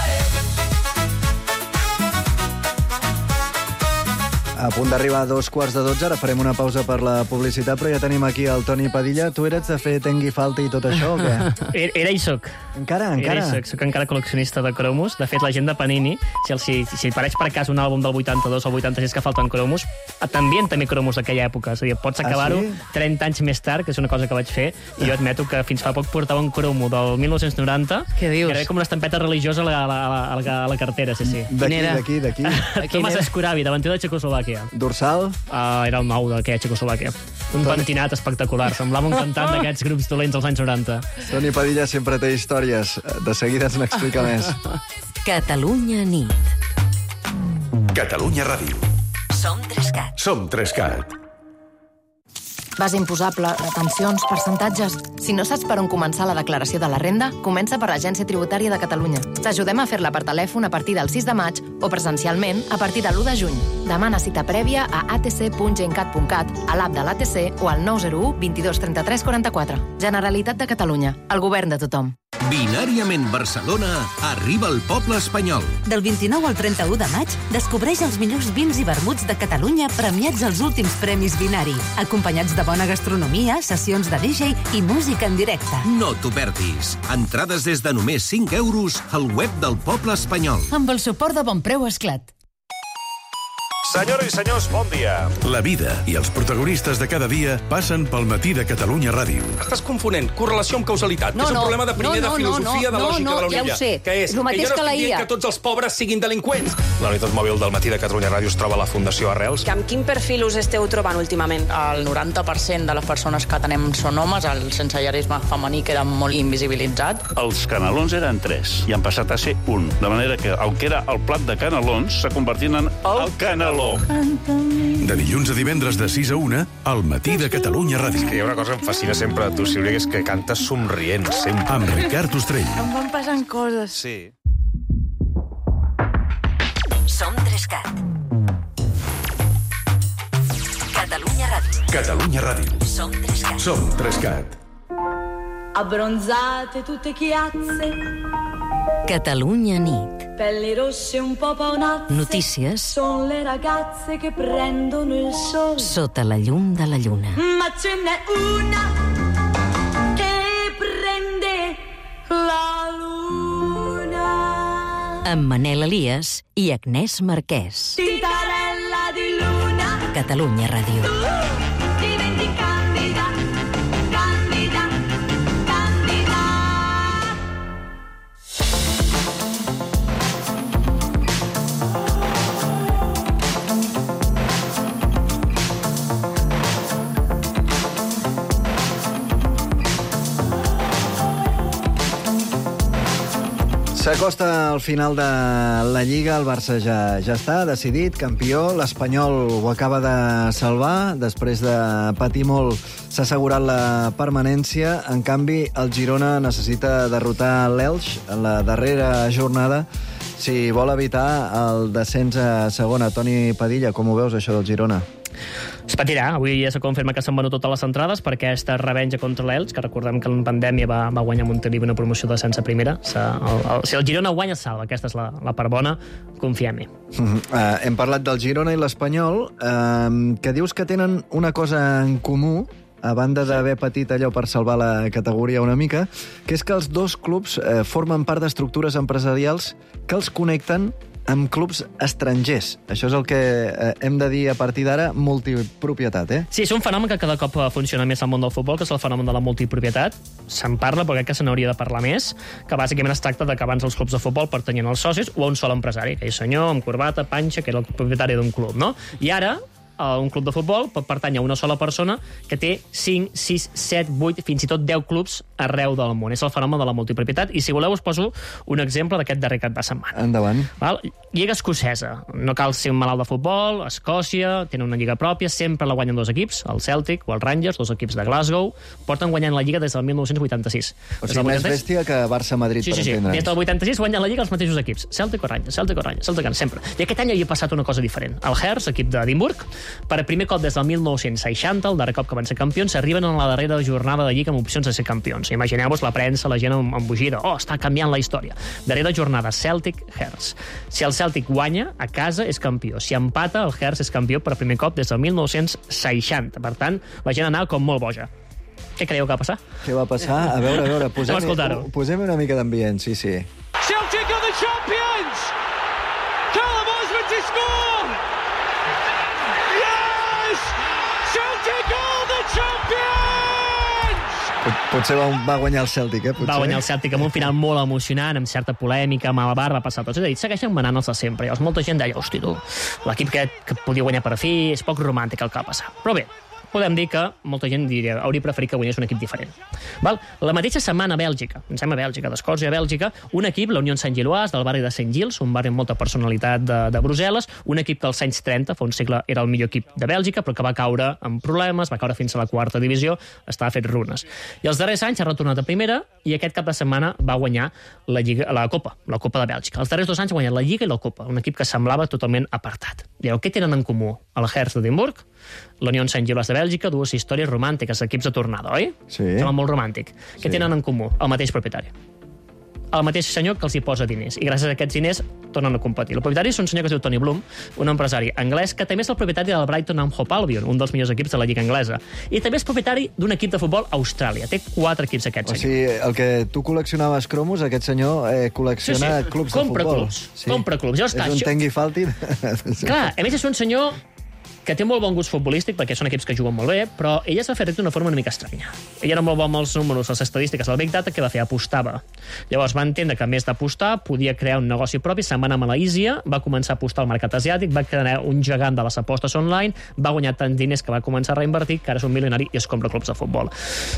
Speaker 3: A punt d'arribar a dos quarts de dotze, ara farem una pausa per la publicitat, però ja tenim aquí el Toni Padilla. Tu eres de fer Tengui Falti i tot això, o què?
Speaker 9: Era, era i soc.
Speaker 3: Encara, encara?
Speaker 9: Era i soc, soc encara col·leccionista de cromos. De fet, la gent de Panini, si, el, si, si apareix per cas un àlbum del vuitanta-dos o vuitanta-sis que falten cromos, també en també cromos d'aquella època. És a dir, pots acabar-ho
Speaker 3: Ah, sí?
Speaker 9: trenta anys més tard, que és una cosa que vaig fer, i jo admeto que fins fa poc portava un cromo del mil nou-cents noranta,
Speaker 22: Què dius?
Speaker 9: que era com una estampeta religiosa a la, a la, a la, a la cartera, sí, sí.
Speaker 3: D'aquí, d'aquí, d'aquí.
Speaker 9: Tomàs Escuravi, davanter de Txecoslovàquia.
Speaker 3: Dorsal?
Speaker 9: Uh, era el nou d'aquella Txecoslovàquia. Un pentinat espectacular. Semblava un cantant d'aquests grups dolents dels anys noranta.
Speaker 3: Toni Padilla sempre té històries. De seguida ens n'explica més.
Speaker 2: Catalunya nit.
Speaker 17: Catalunya Ràdio.
Speaker 2: Som Trescat.
Speaker 17: Som Trescat.
Speaker 10: Base imposable, retencions, percentatges... Si no saps per on començar la declaració de la renda, comença per l'Agència Tributària de Catalunya. T'ajudem a fer-la per telèfon a partir del sis de maig o presencialment a partir de l'u de juny. Demana cita prèvia a a t c punt gencat punt cat, a l'app de l'A T C o al nou zero u vint-i-dos trenta-tres quaranta-quatre. Generalitat de Catalunya. El govern de tothom.
Speaker 11: Binàriament Barcelona arriba al poble espanyol.
Speaker 12: Del vint-i-nou al trenta-u de maig, descobreix els millors vins i vermuts de Catalunya premiats als últims Premis Binari, acompanyats de bona gastronomia, sessions de D J i música en directe.
Speaker 11: No t'ho perdis. Entrades des de només cinc euros al web del poble espanyol.
Speaker 12: Amb el suport de Bonpreu Esclat.
Speaker 17: Senyores i senyors, bon dia. La vida i els protagonistes de cada dia passen pel matí de Catalunya Ràdio.
Speaker 13: Estàs confonent correlació amb causalitat,
Speaker 26: No,
Speaker 13: que és un
Speaker 26: no,
Speaker 13: problema de primer
Speaker 26: no, no,
Speaker 13: de filosofia
Speaker 26: no,
Speaker 13: de
Speaker 26: no,
Speaker 13: lògica
Speaker 26: no,
Speaker 13: de la
Speaker 26: ja ho
Speaker 13: Unilla.
Speaker 26: sé.
Speaker 13: Que és
Speaker 26: És el mateix
Speaker 13: que jo no
Speaker 26: que la
Speaker 13: estic
Speaker 26: I A.
Speaker 13: dient que tots els pobres siguin delinqüents. La unitat mòbil del matí de Catalunya Ràdio es troba a la Fundació Arrels.
Speaker 27: Amb quin perfil us esteu trobant últimament? El noranta per cent de les persones que atenem són homes, el sensellarisme femení queda molt invisibilitzat.
Speaker 28: Els canelons eren tres i han passat a ser un. De manera que el que era el plat de canelons s'ha convertit en el caneló.
Speaker 17: De dilluns a divendres de sis a una, al matí de Catalunya Ràdio.
Speaker 13: Hi ha una cosa que em fascina sempre de tu, Sílvia, que és que cantes somrient, sempre.
Speaker 17: Amb Ricard Ostrell.
Speaker 27: Em van passant coses.
Speaker 13: Sí.
Speaker 2: Som Trescat. Catalunya Ràdio.
Speaker 17: Catalunya Ràdio.
Speaker 2: Som Trescat.
Speaker 17: Som Trescat.
Speaker 29: Abbronzate tutte chiazze,
Speaker 2: Catalunya nit.
Speaker 29: pelli rosse un po' paonazze.
Speaker 2: Notícies
Speaker 29: Sono le ragazze che prendono il sole.
Speaker 2: sota la llum de la lluna.
Speaker 29: Ma ce n'è una che prende la luna.
Speaker 2: Amb Manel Elias i Agnès Marquès.
Speaker 29: Tintarella di luna.
Speaker 2: Catalunya Ràdio.
Speaker 29: Diventi candida, candida, candida.
Speaker 3: S'acosta al final de la Lliga, el Barça ja, ja està decidit, campió, l'Espanyol ho acaba de salvar, després de patir molt s'ha assegurat la permanència, en canvi el Girona necessita derrotar l'Elx en la darrera jornada si vol evitar el descens a segona. Toni Padilla, com ho veus això del Girona?
Speaker 9: Es patirà. Avui ja se confirma que s'han venut totes les entrades per aquesta revenja contra l'Elx, que recordem que en pandèmia va, va guanyar Montilivi una promoció de sense primera. Si el, el, si el Girona guanya, salva. Aquesta és la, la part bona. Confiem-hi.
Speaker 3: Uh -huh. uh, hem parlat del Girona i l'Espanyol, uh, que dius que tenen una cosa en comú, a banda d'haver patit allò per salvar la categoria una mica, que és que els dos clubs eh, formen part d'estructures empresarials que els connecten amb clubs estrangers. Això és el que eh, hem de dir a partir d'ara, multipropietat, eh?
Speaker 9: Sí, és un fenomen que cada cop funciona més al món del futbol, que és el fenomen de la multipropietat. Se'n parla, però crec que se n'hauria de parlar més, que bàsicament es tracta de que abans els clubs de futbol pertanyien als socis o a un sol empresari, aquell senyor amb corbata, panxa, que era el propietari d'un club, no? I ara a un club de futbol pot pertànyer a una sola persona que té cinc, sis, set, vuit, fins i tot deu clubs arreu del món. És el fenomen de la multipropietat, i si voleu us poso un exemple d'aquest darrer cap de setmana.
Speaker 3: Endavant.
Speaker 9: Val? Lliga escocesa. No cal ser un malalt de futbol. Escòcia tenen una lliga pròpia, sempre la guanyen dos equips, el Celtic o el Rangers, dos equips de Glasgow. Porten guanyant la lliga des del mil nou-cents vuitanta-sis.
Speaker 3: O sigui, més bèstia que Barça-Madrid,
Speaker 9: sí,
Speaker 3: per
Speaker 9: sí, sí.
Speaker 3: entendre'ns.
Speaker 9: Des del vuitanta-sis guanyen la lliga els mateixos equips. Celtic o Rangers, Celtic o Rangers, Celtic o Rangers, sempre. I aquest any havia passat una cosa diferent. El Hearts, equip d'Edimburg, per primer cop des del mil nou-cents seixanta, el darrer cop que van ser campions, s'arriben a la darrera jornada de lliga amb opcions de ser campions. Imagineu-vos la premsa, la gent embogida. Oh, està canviant la història. Darrera jornada, Celtic-Hearts. Si el Celtic guanya, a casa és campió. Si empata, el Hearts és campió per primer cop des del mil nou-cents seixanta. Per tant, la gent anava com molt boja. Què creieu que va passar?
Speaker 3: Què va passar? A veure, a veure,
Speaker 9: posem-hi
Speaker 3: posem una mica d'ambient, sí, sí.
Speaker 14: Celtic are the champions! Callum Osmond to score! Yes! Celtic are the champions!
Speaker 3: Potser va, va guanyar el Celtic, eh? Potser.
Speaker 9: Va guanyar el Celtic amb un final molt emocionant, amb certa polèmica, amb el bar va passar tot. És a dir, segueixen manant els de sempre. Llavors, molta gent deia, hosti, tu, l'equip que, que podia guanyar per fi, és poc romàntic el que va passar. Però bé, podem dir que molta gent diria hauria preferit que guanyés un equip diferent. Val? La mateixa setmana a Bèlgica, ens anem a Bèlgica, d'Escòcia a Bèlgica, un equip, la Unió Saint-Gilloise, del barri de Saint-Gilles, un barri amb molta personalitat de, de Brussel·les, un equip que als anys trenta, fa un segle, era el millor equip de Bèlgica, però que va caure en problemes, va caure fins a la quarta divisió, estava fet runes. I els darrers anys ha retornat a primera i aquest cap de setmana va guanyar la, Lliga, la Copa, la Copa de Bèlgica. Els darrers dos anys ha guanyat la Lliga i la Copa, un equip que semblava totalment apartat. Dieu, què tenen en comú? El Hearts d'Edimburg, la Unió Saint-Gilloise de Bèlgica, dues històries romàntiques, equips de tornada, oi?
Speaker 3: Sí.
Speaker 9: Sembla molt romàntic.
Speaker 3: Sí.
Speaker 9: Què tenen en comú? El mateix propietari. El mateix senyor que els hi posa diners. I gràcies a aquests diners tornen a competir. El propietari és un senyor que es diu Tony Bloom, un empresari anglès que també és el propietari del Brighton and Hove Albion, un dels millors equips de la Lliga Anglesa. I també és propietari d'un equip de futbol a Austràlia. Té quatre equips aquest senyor.
Speaker 3: O sigui, el que tu col·leccionaves cromos, aquest senyor eh, col·lecciona
Speaker 9: sí, sí.
Speaker 3: clubs
Speaker 9: compra
Speaker 3: de futbol.
Speaker 9: Clubs. Sí. Compra clubs. Ja està.
Speaker 3: És un
Speaker 9: Això...
Speaker 3: Tengui Falti.
Speaker 9: Clar, a més és un senyor que té molt bon gust futbolístic, perquè són equips que juguen molt bé, però ella es va fer ric d'una forma una mica estranya. Ella era molt bon amb els números, les estadístiques, el Big Data, que va fer? Apostava. Llavors va entendre que, a més d'apostar, podia crear un negoci propi, se'n va anar a Malaísia, va començar a apostar al mercat asiàtic, va crear un gegant de les apostes online, va guanyar tants diners que va començar a reinvertir, que ara és un milionari i es compra clubs de futbol.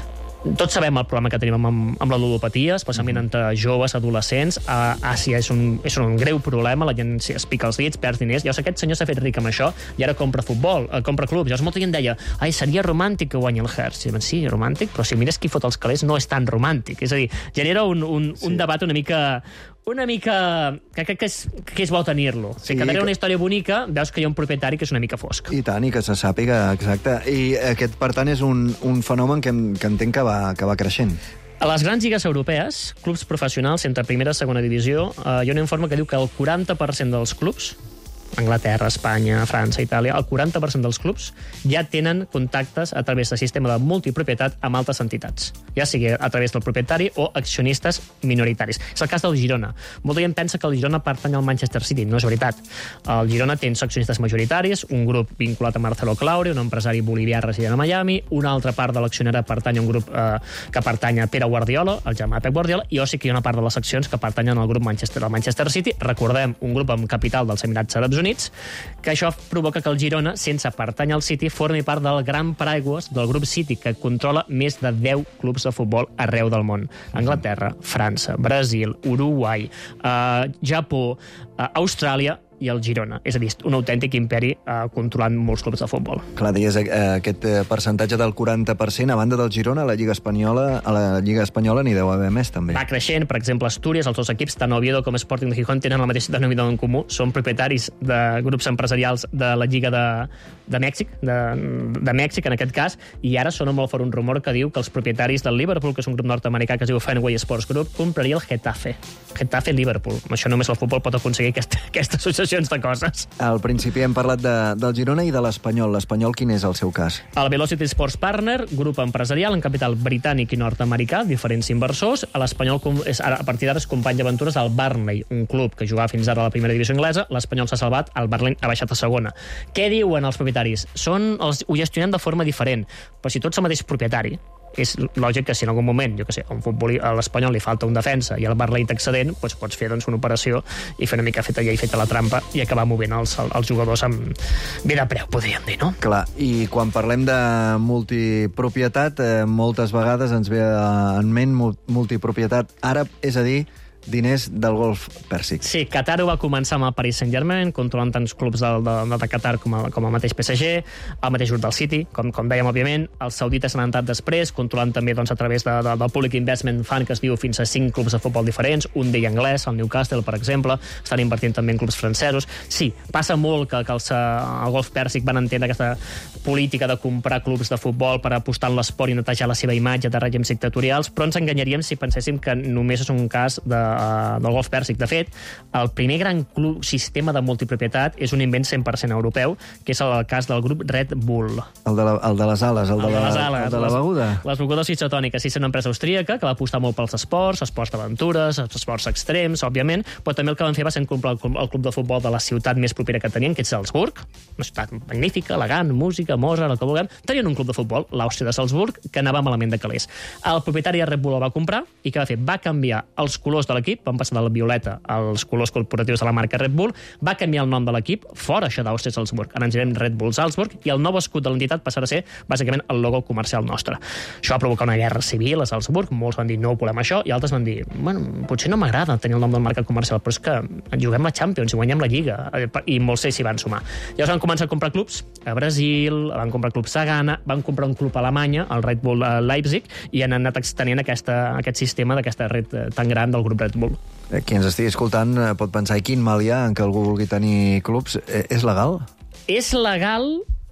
Speaker 9: Tots sabem el problema que tenim amb, amb la ludopatia, especialment entre joves, adolescents. A Àsia és un, és un greu problema, la gent es pica els dits, perd diners. Llavors aquest senyor s'ha fet ric amb això i ara compra futbol, eh, compra clubs. Llavors molta gent deia, ai, seria romàntic que guanyi el Hearts. I diuen, sí, romàntic, però si mires qui fot els calés no és tan romàntic. És a dir, genera un, un, sí. un debat una mica... una mica... que crec que és, que és bo tenir-lo. Sí, que darrere que... una història bonica veus que hi ha un propietari que és una mica fosc.
Speaker 3: I tant, i que se sàpiga, exacte. I aquest, per tant, és un, un fenomen que, que entenc que va, que va creixent.
Speaker 9: A les grans lligues europees, clubs professionals entre primera i segona divisió, eh, hi ha un informe que diu que el quaranta per cent dels clubs, Anglaterra, Espanya, França, Itàlia, el quaranta per cent dels clubs ja tenen contactes a través del sistema de multipropietat amb altres entitats, ja sigui a través del propietari o accionistes minoritaris. És el cas del Girona. Molta gent pensa que el Girona pertany al Manchester City. No és veritat. El Girona té accionistes majoritaris, un grup vinculat a Marcelo Claure, un empresari bolivià resident a Miami, una altra part de l'accionera pertany a un grup eh, que pertany a Pere Guardiola, el germà Pep Guardiola, i o sí que hi ha una part de les accions que pertanyen al grup Manchester, al Manchester City. Recordem, un grup amb capital dels Emirats Àrabs Units, que això provoca que el Girona, sense pertany al City, formi part del gran paraigües del grup City, que controla més de deu clubs de futbol arreu del món. Anglaterra, França, Brasil, Uruguai, eh, Japó, eh, Austràlia i el Girona. És a dir, un autèntic imperi eh, controlant molts clubs de futbol.
Speaker 3: Clar, deies eh, aquest percentatge del quaranta per cent, a banda del Girona, a la Lliga Espanyola, a la Lliga Espanyola n'hi deu haver més, també.
Speaker 9: Va creixent, per exemple, Astúries, els dos equips, tant Oviedo com Sporting de Gijón, tenen el mateix denominador en comú, són propietaris de grups empresarials de la Lliga de, de Mèxic, de, de Mèxic, en aquest cas, i ara sona molt fort un rumor que diu que els propietaris del Liverpool, que és un grup nord-americà que es diu Fenway Sports Group, compraria el Getafe. Getafe-Liverpool. Això només el futbol pot aconseguir aquesta, aquesta associació de coses.
Speaker 3: Al principi hem parlat de, del Girona i de l'Espanyol. L'Espanyol, quin és el seu cas?
Speaker 9: El Velocity Sports Partner, grup empresarial en capital britànic i nord-americà, diferents inversors. L'Espanyol, a partir d'ara, és company d'aventures al Burnley, un club que jugava fins ara a la primera divisió anglesa. L'Espanyol s'ha salvat, el Burnley ha baixat a segona. Què diuen els propietaris? Són, els, ho gestionen de forma diferent, però si tots el mateix propietari, és lògic que si en algun moment, jo què sé, a un futbol, a l'Espanyol li falta un defensa i el Barley excedent, doncs pots fer doncs, una operació i fer una mica feta llei, feta la trampa i acabar movent els, els jugadors amb bé de preu, podríem dir, no?
Speaker 3: Clar, i quan parlem de multipropietat, eh, moltes vegades ens ve en ment multipropietat àrab, és a dir, diners del golf pèrsic.
Speaker 9: Sí, Qatar ho va començar amb el Paris Saint-Germain, controlant tants clubs de, de, de Qatar com el, com el mateix P S G, el mateix grup del City, com, com dèiem, òbviament. Els saudites han entrat després, controlant també doncs, a través de, de, del Public Investment Fund, que es diu fins a cinc clubs de futbol diferents, un d'ell anglès, el Newcastle, per exemple, estan invertint també en clubs francesos. Sí, passa molt que, que els, el golf pèrsic van entendre aquesta política de comprar clubs de futbol per apostar en l'esport i netejar la seva imatge de règims dictatorials, però ens enganyaríem si penséssim que només és un cas de del golf pèrsic. De fet, el primer gran club, sistema de multipropietat és un invent cent per cent europeu, que és el cas del grup Red Bull.
Speaker 3: El de, la, el de les ales, el, el de, la, de, ales, el de la beguda.
Speaker 9: Les, les begudes isotòniques. Sí, és una empresa austríaca que va apostar molt pels esports, esports d'aventures, esports extrems, òbviament, però també el que van fer va ser comprar el, el club de futbol de la ciutat més propera que tenien, que és Salzburg, una ciutat magnífica, elegant, música, Mozart, el que vulguem. Tenien un club de futbol, l'Àustria de Salzburg, que anava malament de calés. El propietari de Red Bull el va comprar i què va fer? Va canviar els colors de l'equip, van passar de la violeta als colors corporatius de la marca Red Bull, va canviar el nom de l'equip, fora això d'Àustria Salzburg. Ara ens direm Red Bull Salzburg, i el nou escut de l'entitat passarà a ser, bàsicament, el logo comercial nostre. Això va provocar una guerra civil a Salzburg, molts van dir no volem això, i altres van dir, bueno, potser no m'agrada tenir el nom de la marca comercial, però és que juguem la Champions i guanyem la Lliga, i molts s'hi van sumar. Llavors van començar a comprar clubs a Brasil, van comprar clubs a Ghana, van comprar un club a Alemanya, el Red Bull Leipzig, i han anat extenent aquesta, aquest sistema d'aquesta red tan gran del grup Red Bull.
Speaker 3: Qui ens estigui escoltant pot pensar, i quin mal hi ha en que algú vulgui tenir clubs? És legal?
Speaker 9: És legal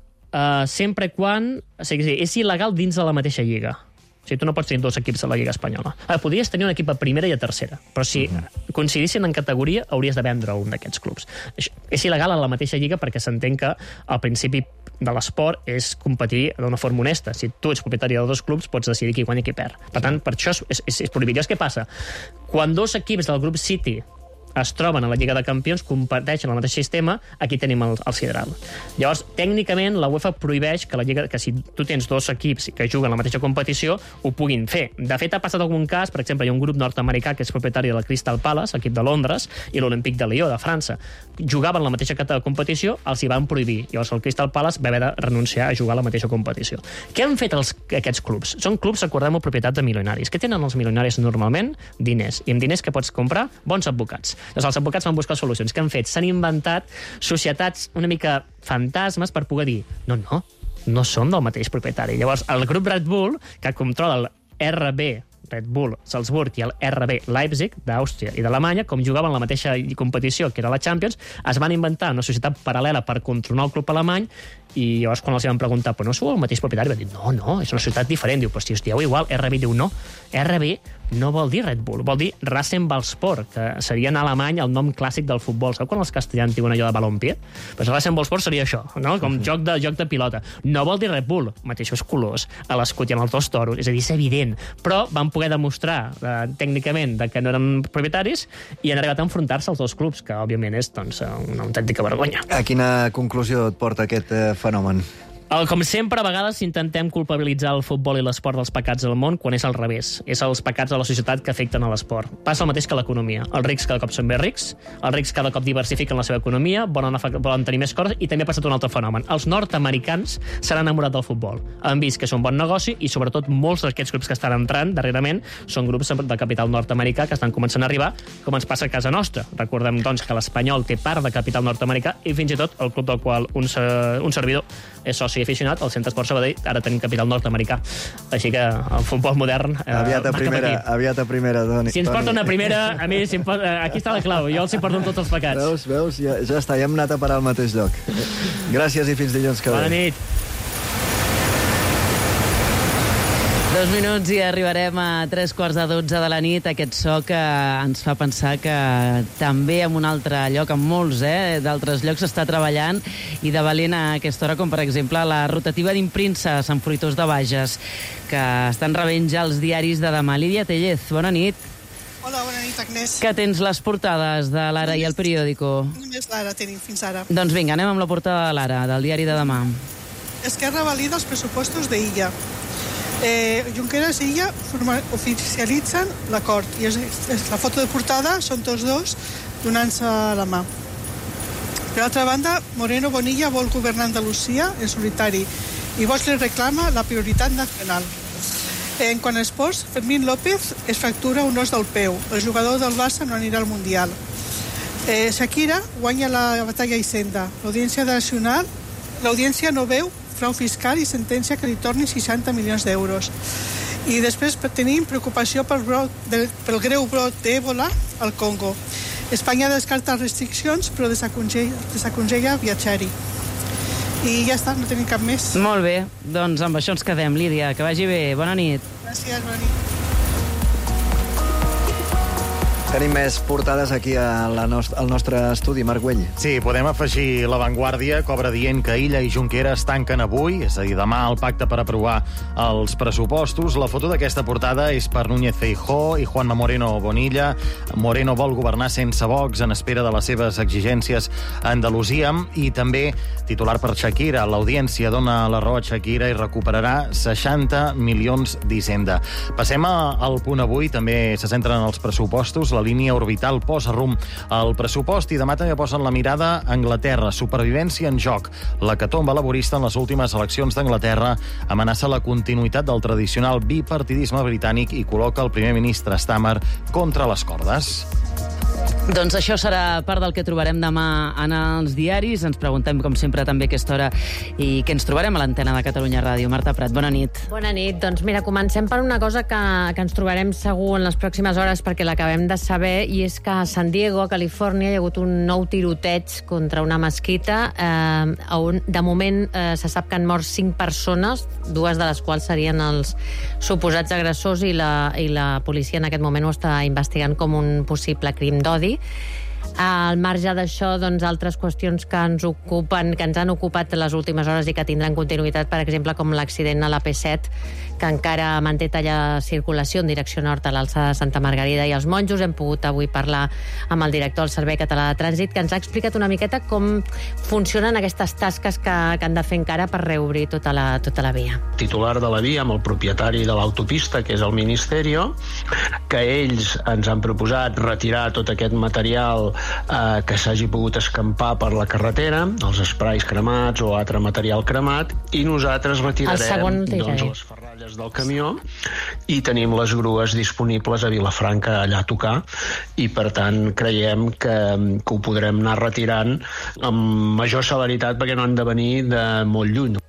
Speaker 9: uh, sempre quan... O sigui, és il·legal dins de la mateixa lliga. O sigui, tu no pots tenir dos equips a la Lliga Espanyola. Ah, podries tenir un equip a primera i a tercera, però si uh-huh. coincidissin en categoria, hauries de vendre un d'aquests clubs. És il·legal a la mateixa lliga perquè s'entén que al principi de l'esport és competir d'una forma honesta. Si tu ets propietari de dos clubs, pots decidir qui guanya i qui perd. Per tant, per això és, és, és prohibit. Llavors, què passa? Quan dos equips del grup City es troben a la Lliga de Campions, competeixen al mateix sistema, aquí tenim el, el sideral. Llavors, tècnicament, la UEFA prohibeix que, la Lliga, que si tu tens dos equips que juguen la mateixa competició, ho puguin fer. De fet, ha passat algun cas, per exemple, hi ha un grup nord-americà que és propietari de la Crystal Palace, equip de Londres, i l'Olympique de Lió, de França. Jugaven la mateixa competició, els hi van prohibir. Llavors, el Crystal Palace va haver de renunciar a jugar a la mateixa competició. Què han fet els, aquests clubs? Són clubs, recordem-ho, propietats de milionaris. Què tenen els milionaris normalment? Diners. I amb diners que pots comprar? Bons advocats. Doncs els advocats van buscar solucions. Què han fet? S'han inventat societats una mica fantasmes per poder dir no, no, no són del mateix propietari. Llavors, el grup Red Bull, que controla el R B Red Bull Salzburg i el R B Leipzig d'Àustria i d'Alemanya, com jugaven la mateixa competició que era la Champions, es van inventar una societat paral·lela per controlar el club alemany, i llavors quan els van preguntar però no sou el mateix propietari, van dir no, no, és una societat diferent. Diu, però si us dieu igual, R B diu no. R B no vol dir Red Bull, vol dir Rasenballsport, que seria en alemany el nom clàssic del futbol. Sabeu quan els castellans diuen allò de balompié? Pues Rasenballsport seria això, no? Com joc de, joc de pilota. No vol dir Red Bull, mateixos colors, a l'escut i amb els dos toros, és a dir, és evident. Però van poder demostrar eh, tècnicament de que no eren propietaris i han arribat a enfrontar-se als dos clubs, que òbviament és doncs, una autèntica vergonya.
Speaker 3: A quina conclusió et porta aquest eh, fenomen?
Speaker 9: El, com sempre, a vegades intentem culpabilitzar el futbol i l'esport dels pecats del món quan és al revés. És els pecats de la societat que afecten a l'esport. Passa el mateix que l'economia. Els rics cada cop són més rics, els rics cada cop diversifiquen la seva economia, volen, volen tenir més coses, i també ha passat un altre fenomen. Els nord-americans s'han enamorat del futbol. Han vist que és un bon negoci i, sobretot, molts d'aquests grups que estan entrant darrerament són grups de capital nord-americà que estan començant a arribar, com ens passa a casa nostra. Recordem, doncs, que l'Espanyol té part de capital nord-americà i fins i tot el club del qual un, un servidor és soci aficionat, el Centre Esport Sabadell, ara tenim capital nord-americà. Així que el futbol modern... Eh,
Speaker 3: aviat a primera, aviat a primera, Toni.
Speaker 9: Si ens porta una primera, a mi, si pot, aquí està la clau, jo els hi porto tots els pecats.
Speaker 3: Veus, veus, ja, ja està, ja hem anat a parar al mateix lloc. Gràcies i fins dilluns que ve.
Speaker 9: Bona nit.
Speaker 22: Dos minuts i arribarem a tres quarts de dotze de la nit. Aquest so que ens fa pensar que també en un altre lloc, en molts eh, d'altres llocs, s'està treballant i de valent a aquesta hora, com per exemple la rotativa d'Imprintsa a Sant Fruitós de Bages, que estan rebent ja els diaris de demà. Lídia Tellez, bona nit.
Speaker 15: Hola, bona nit, Agnès.
Speaker 22: Que tens les portades de l'Ara i el periòdico?
Speaker 15: Només l'Ara tenim fins ara.
Speaker 22: Doncs vinga, anem amb la portada de l'Ara, del diari de demà.
Speaker 15: Esquerra valida els pressupostos d'Illa. Eh, Junqueras i ella forma, oficialitzen l'acord. I és, és, la foto de portada són tots dos donant-se la mà. Per altra banda, Moreno Bonilla vol governar Andalusia en solitari i Vox li reclama la prioritat nacional. En quant a esports, Fermín López es fractura un os del peu. El jugador del Barça no anirà al Mundial. Eh, Shakira guanya la batalla a Hisenda. L'Audiència Nacional, l'Audiència no veu frau fiscal i sentència que li torni seixanta milions d'euros. I després tenim preocupació pel, brot de, pel greu brot d'Èbola al Congo. Espanya descarta restriccions, però desaconsella, desaconsella viatjar-hi. I ja està, no tenim cap més.
Speaker 22: Molt bé, doncs amb això ens quedem. Lídia, que vagi bé. Bona nit.
Speaker 15: Gràcies, bona nit.
Speaker 3: Tenim més portades aquí a la nost al nostre estudi, Marc Güell.
Speaker 6: Sí, podem afegir La Vanguardia, que obre dient que Illa i Junqueras tanquen avui, és a dir, demà, el pacte per aprovar els pressupostos. La foto d'aquesta portada és per Núñez Feijóo i Juanma Moreno Bonilla. Moreno vol governar sense Vox en espera de les seves exigències a Andalusia. I també titular per Shakira. L'Audiència dona la raó a Shakira i recuperarà seixanta milions d'Hisenda. Passem al punt avui, també se centren en els pressupostos. La línia orbital posa rumb al pressupost i demà també posen la mirada a Anglaterra. Supervivència en joc. La catomba laborista en les últimes eleccions d'Anglaterra amenaça la continuïtat del tradicional bipartidisme britànic i col·loca el primer ministre Starmer contra les cordes.
Speaker 22: Doncs això serà part del que trobarem demà en els diaris. Ens preguntem, com sempre, també a aquesta hora i què ens trobarem a l'antena de Catalunya Ràdio. Marta Prat, bona nit.
Speaker 4: Bona nit. Doncs mira, comencem per una cosa que, que ens trobarem segur en les pròximes hores perquè l'acabem de saber, i és que a San Diego, a Califòrnia, hi ha hagut un nou tiroteig contra una mesquita eh, on de moment eh, se sap que han mort cinc persones, dues de les quals serien els suposats agressors, i la, i la policia en aquest moment ho està investigant com un possible crim d'odi. Al marge d'això, doncs, altres qüestions que ens ocupen, que ens han ocupat les últimes hores i que tindran continuïtat, per exemple, com l'accident a la P set, que encara manté talla circulació en direcció nord a l'alçada de Santa Margarida i els Monjos. Hem pogut avui parlar amb el director del Servei Català de Trànsit, que ens ha explicat una miqueta com funcionen aquestes tasques que, que han de fer encara per reobrir tota la, tota la via.
Speaker 16: Titular de la via, amb el propietari de l'autopista, que és el Ministerio, que ells ens han proposat retirar tot aquest material eh, que s'hagi pogut escampar per la carretera, els esprais cremats o altre material cremat, i nosaltres retirarem doncs, les ferralles del camió i tenim les grues disponibles a Vilafranca allà a tocar, i per tant creiem que, que ho podrem anar retirant amb major celeritat perquè no han de venir de molt lluny.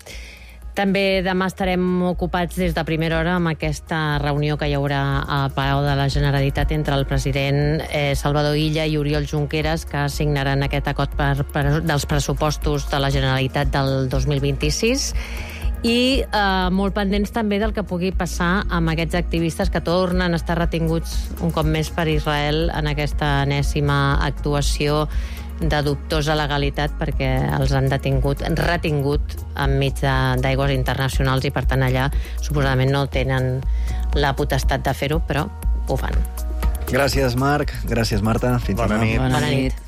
Speaker 4: També demà estarem ocupats des de primera hora amb aquesta reunió que hi haurà al Palau de la Generalitat entre el president eh, Salvador Illa i Oriol Junqueras, que signaran aquest acord per, per, dels pressupostos de la Generalitat del dos mil vint-i-sis. I eh, molt pendents també del que pugui passar amb aquests activistes que tornen a estar retinguts un cop més per Israel en aquesta enèsima actuació de dubtosa legalitat, perquè els han detingut, retingut enmig d'aigües internacionals, i per tant allà suposadament no tenen la potestat de fer-ho, però ho fan.
Speaker 3: Gràcies, Marc. Gràcies, Marta. Fins
Speaker 6: Bona
Speaker 3: demà.
Speaker 6: nit.
Speaker 4: Bona nit.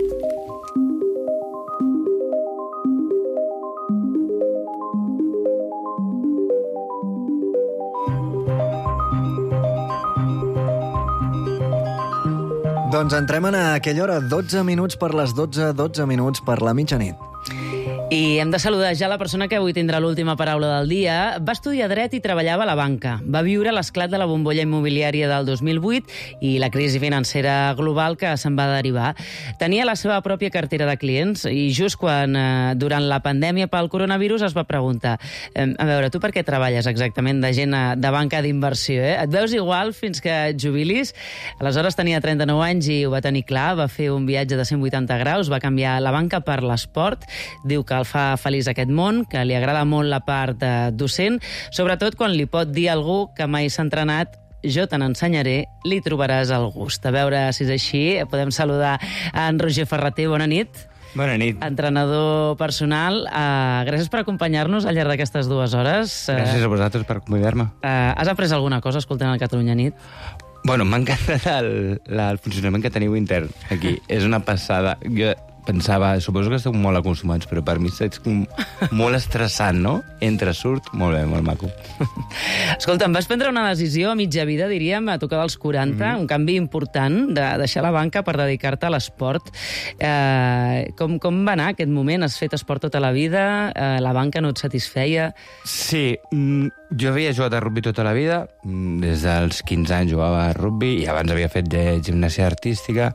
Speaker 3: Doncs entrem en aquella hora, dotze minuts per les dotze, dotze minuts per la mitjanit.
Speaker 22: I hem de saludar ja la persona que avui tindrà l'última paraula del dia. Va estudiar dret i treballava a la banca. Va viure l'esclat de la bombolla immobiliària del dos mil vuit i la crisi financera global que se'n va derivar. Tenia la seva pròpia cartera de clients i just quan, eh, durant la pandèmia pel coronavirus, es va preguntar eh, a veure, tu per què treballes exactament de gent de banca d'inversió? Eh? Et veus igual fins que et jubilis? Aleshores tenia trenta-nou anys i ho va tenir clar, va fer un viatge de cent vuitanta graus, va canviar la banca per l'esport, diu que el fa feliç aquest món, que li agrada molt la part eh, docent, sobretot quan li pot dir a algú que mai s'ha entrenat: jo te n'ensenyaré, li trobaràs el gust. A veure si és així, podem saludar en Roger Ferreter. Bona nit.
Speaker 18: Bona nit.
Speaker 22: Entrenador personal. Uh, gràcies per acompanyar-nos al llarg d'aquestes dues hores.
Speaker 18: Gràcies a vosaltres per convidar-me.
Speaker 22: Uh, has après alguna cosa escoltant el Catalunya Nit?
Speaker 18: Bueno, m'ha encantat el, la, el funcionament que teniu intern aquí. És una passada. Jo pensava, suposo que esteu molt acostumats, però per mi és com molt estressant, no? Entra, surt, molt bé, molt maco.
Speaker 22: Escolta, em vas prendre una decisió a mitja vida, diríem, a tocar dels quaranta, mm. un canvi important de deixar la banca per dedicar-te a l'esport. Eh, com, com va anar aquest moment? Has fet esport tota la vida? Eh, la banca no et satisfeia?
Speaker 18: Sí, jo havia jugat a rugby tota la vida, des dels quinze anys jugava a rugby i abans havia fet gimnàsia artística.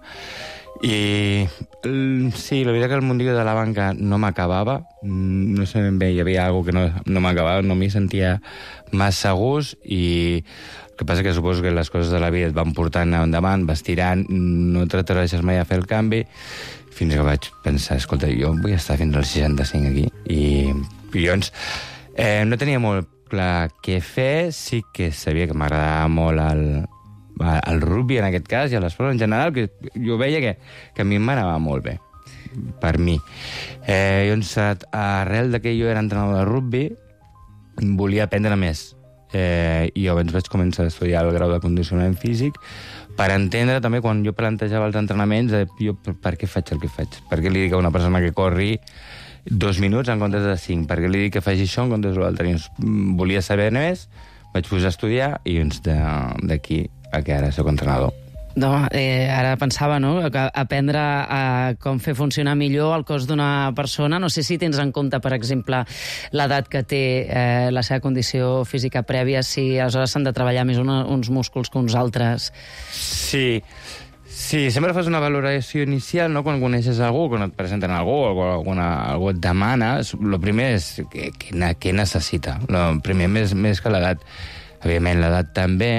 Speaker 18: I sí, la veritat que el mundillo de la banca no m'acabava, no sé ben bé, hi havia alguna que no, no m'acabava, no m'hi sentia massa a gust i el que passa que suposo que les coses de la vida et van portant endavant, vas tirant, no t'atreveixes mai a fer el canvi, fins que vaig pensar, escolta, jo vull estar fins als seixanta-cinc aquí i, i llavors eh, no tenia molt clar què fer, sí que sabia que m'agradava molt el al rugby en aquest cas i a l'esport en general, que jo veia que, que a mi m'anava molt bé, per mi. Eh, llavors, arrel de que jo era entrenador de rugby, volia aprendre més. Eh, I llavors vaig començar a estudiar el grau de condicionament físic per entendre també, quan jo plantejava els entrenaments, eh, jo per, per què faig el que faig? Per què li dic a una persona que corri dos minuts en comptes de cinc? Per què li dic que faci això en comptes de l'altre? Volia saber més, vaig posar a estudiar i doncs d'aquí a que ara soc entrenador.
Speaker 22: No, eh, ara pensava, no?, que aprendre a com fer funcionar millor el cos d'una persona. No sé si tens en compte, per exemple, l'edat que té, eh, la seva condició física prèvia, si aleshores s'han de treballar més una, uns músculs que uns altres.
Speaker 18: Sí, sí, sempre fas una valoració inicial, no?, quan coneixes algú, quan et presenten algú, o quan algú et demana, el primer és què, què necessita. El primer, més, més que l'edat. Evidentment, l'edat també,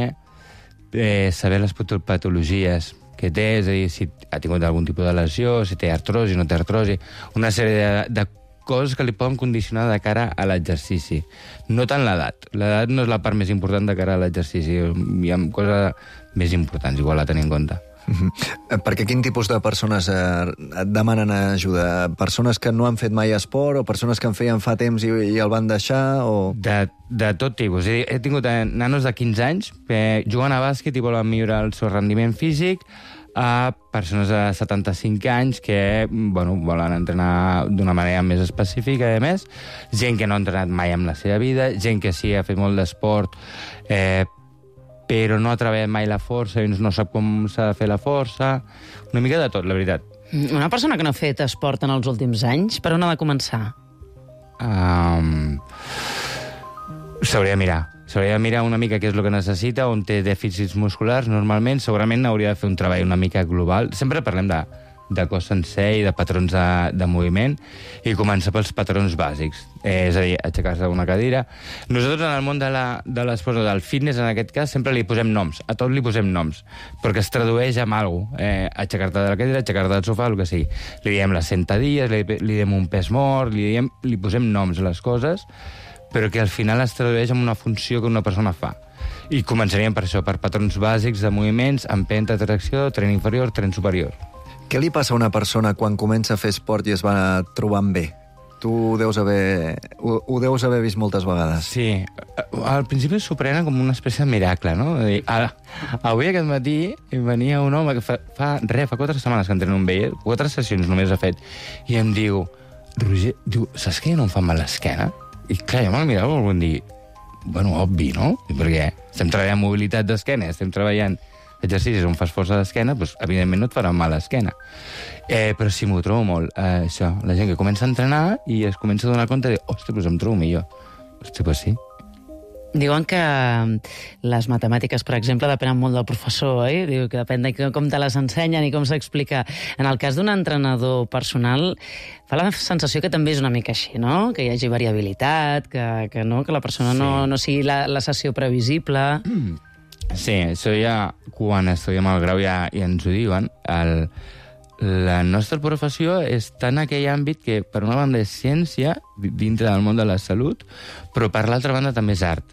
Speaker 18: Eh, saber les patologies que té, és a dir, si ha tingut algun tipus de lesió, si té artrosi, no té artrosi, una sèrie de, de coses que li poden condicionar de cara a l'exercici. No tant l'edat. L'edat no és la part més important de cara a l'exercici. Hi ha coses més importants, igual a tenir en compte.
Speaker 3: Uh-huh. Perquè quin tipus de persones eh, et demanen ajuda? Persones que no han fet mai esport o persones que en feien fa temps i, i el van deixar? O...
Speaker 18: De, de tot tipus. He, he tingut nanos de quinze anys que juguen a bàsquet i volen millorar el seu rendiment físic, a persones de setanta-cinc anys que bueno, volen entrenar d'una manera més específica, a més, gent que no ha entrenat mai en la seva vida, gent que sí ha fet molt d'esport, eh, però no ha treballat mai la força i no sap com s'ha de fer la força. Una mica de tot, la veritat.
Speaker 22: Una persona que no ha fet esport en els últims anys, per on ha de començar?
Speaker 18: Um, S'hauria de mirar. S'hauria de mirar una mica què és el que necessita, on té dèficits musculars, normalment. Segurament hauria de fer un treball una mica global. Sempre parlem de, de cos sencer i de patrons de, de moviment, i començar pels patrons bàsics. Eh, és a dir, aixecar-se d'una cadira. Nosaltres, en el món de l'esport, del fitness, en aquest cas, sempre li posem noms. A tot li posem noms, perquè es tradueix amb alguna cosa. Eh, aixecar-te de la cadira, aixecar-te del sofà, el que sigui. Li diem les sentadilles, li, li diem un pes mort, li, diem, li posem noms a les coses, però que al final es tradueix en una funció que una persona fa. I començaríem per això, per patrons bàsics de moviments, empenta, tracció, tren inferior, tren superior.
Speaker 3: Què li passa a una persona quan comença a fer esport i es va trobant bé? Tu ho deus haver, ho, ho deus haver vist moltes vegades.
Speaker 18: Sí. Al principi s'ho prenen com una espècie de miracle, no? Ara, avui aquest matí venia un home que fa, fa res, fa quatre setmanes que entreno amb ell, quatre sessions només ha fet, i em diu, Roger, diu, saps que no em fa mal l'esquena? I clar, jo me'l mirava i em dir, bueno, obvi, no? Perquè estem treballant mobilitat d'esquena, estem treballant exercicis on fas força d'esquena, doncs, evidentment no et farà mal l'esquena. Eh, però sí, m'ho trobo molt, eh, això. La gent que comença a entrenar i es comença a donar compte de, ostres, doncs em trobo millor. Ostres, doncs sí.
Speaker 22: Diuen que les matemàtiques, per exemple, depenen molt del professor, oi? Diu que depèn de com te les ensenyen i com s'explica. En el cas d'un entrenador personal, fa la sensació que també és una mica així, no? Que hi hagi variabilitat, que, que, no? que la persona sí. no, no sigui la, la sessió previsible...
Speaker 18: Mm. Sí, això ja, quan estudiem el grau ja, ja ens ho diuen. El, la nostra professió és tan aquell àmbit que, per una banda, és ciència, dintre del món de la salut, però per l'altra banda també és art.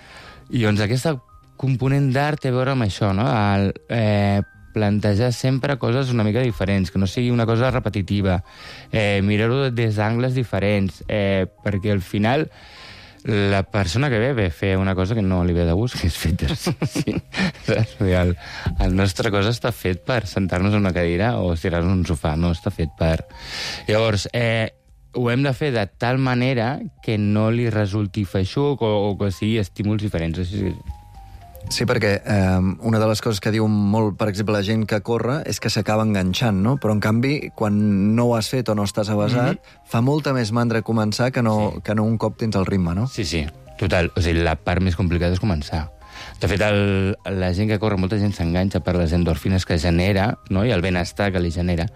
Speaker 18: I doncs aquesta component d'art té a veure amb això, no? El, eh, plantejar sempre coses una mica diferents, que no sigui una cosa repetitiva, eh, mirar-ho des d'angles diferents, eh, perquè al final La persona que ve ve fer una cosa que no li ve de gust, que és fer exercici. el, el nostre cosa està fet per sentar-nos en una cadira o estirar-nos en un sofà, no està fet per... Llavors, eh, ho hem de fer de tal manera que no li resulti feixuc o, o que sigui estímuls diferents. Així.
Speaker 3: Sí, perquè eh, una de les coses que diu molt, per exemple, la gent que corre és que s'acaba enganxant, no? Però, en canvi, quan no ho has fet o no estàs avasat, mm-hmm. fa molta més mandra començar que no, sí. que no un cop tens el ritme, no?
Speaker 18: Sí, sí, total. O sigui, la part més complicada és començar. De fet, el, la gent que corre, molta gent s'enganxa per les endorfines que genera, no? I el benestar que li genera.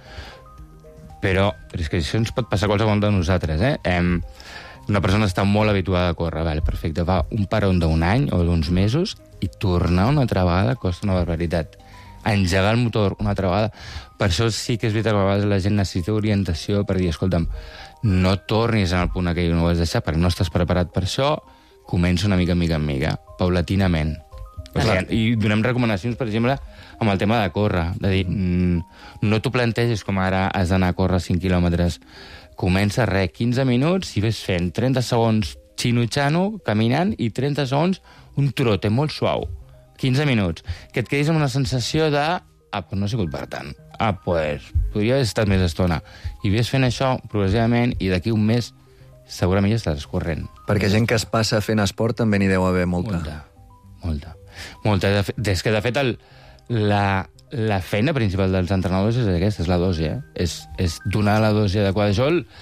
Speaker 18: Però, però és que això ens pot passar a qualsevol de nosaltres, eh? Em, una persona està molt habituada a córrer, vale, perfecte, fa un paron d'un any o d'uns mesos i tornar una altra vegada costa una barbaritat. Engegar el motor una altra vegada. Per això sí que és veritat que a vegades la gent necessita orientació per dir, escolta'm, no tornis en el punt aquell que no ho has deixat perquè no estàs preparat per això, comença una mica, mica en mica, paulatinament. O sigui, i donem recomanacions, per exemple, amb el tema de córrer, de dir, no t'ho plantegis com ara has d'anar a córrer cinc quilòmetres. Comença res, quinze minuts i ves fent trenta segons xino-xano, caminant, i trenta segons un trote molt suau. quinze minuts. Que et quedis amb una sensació de... Ah, pues no ha sigut per tant. Ah, pues podria haver estat més estona. I ves fent això progressivament i d'aquí un mes segurament ja estàs corrent.
Speaker 3: Perquè gent que es passa fent esport també n'hi deu haver molta.
Speaker 18: Molta, molta. molta. De fet, des que, de fet, el, la, la feina principal dels entrenadors és aquesta, és la dosi, eh? És, és donar la dosi adequada. Això el,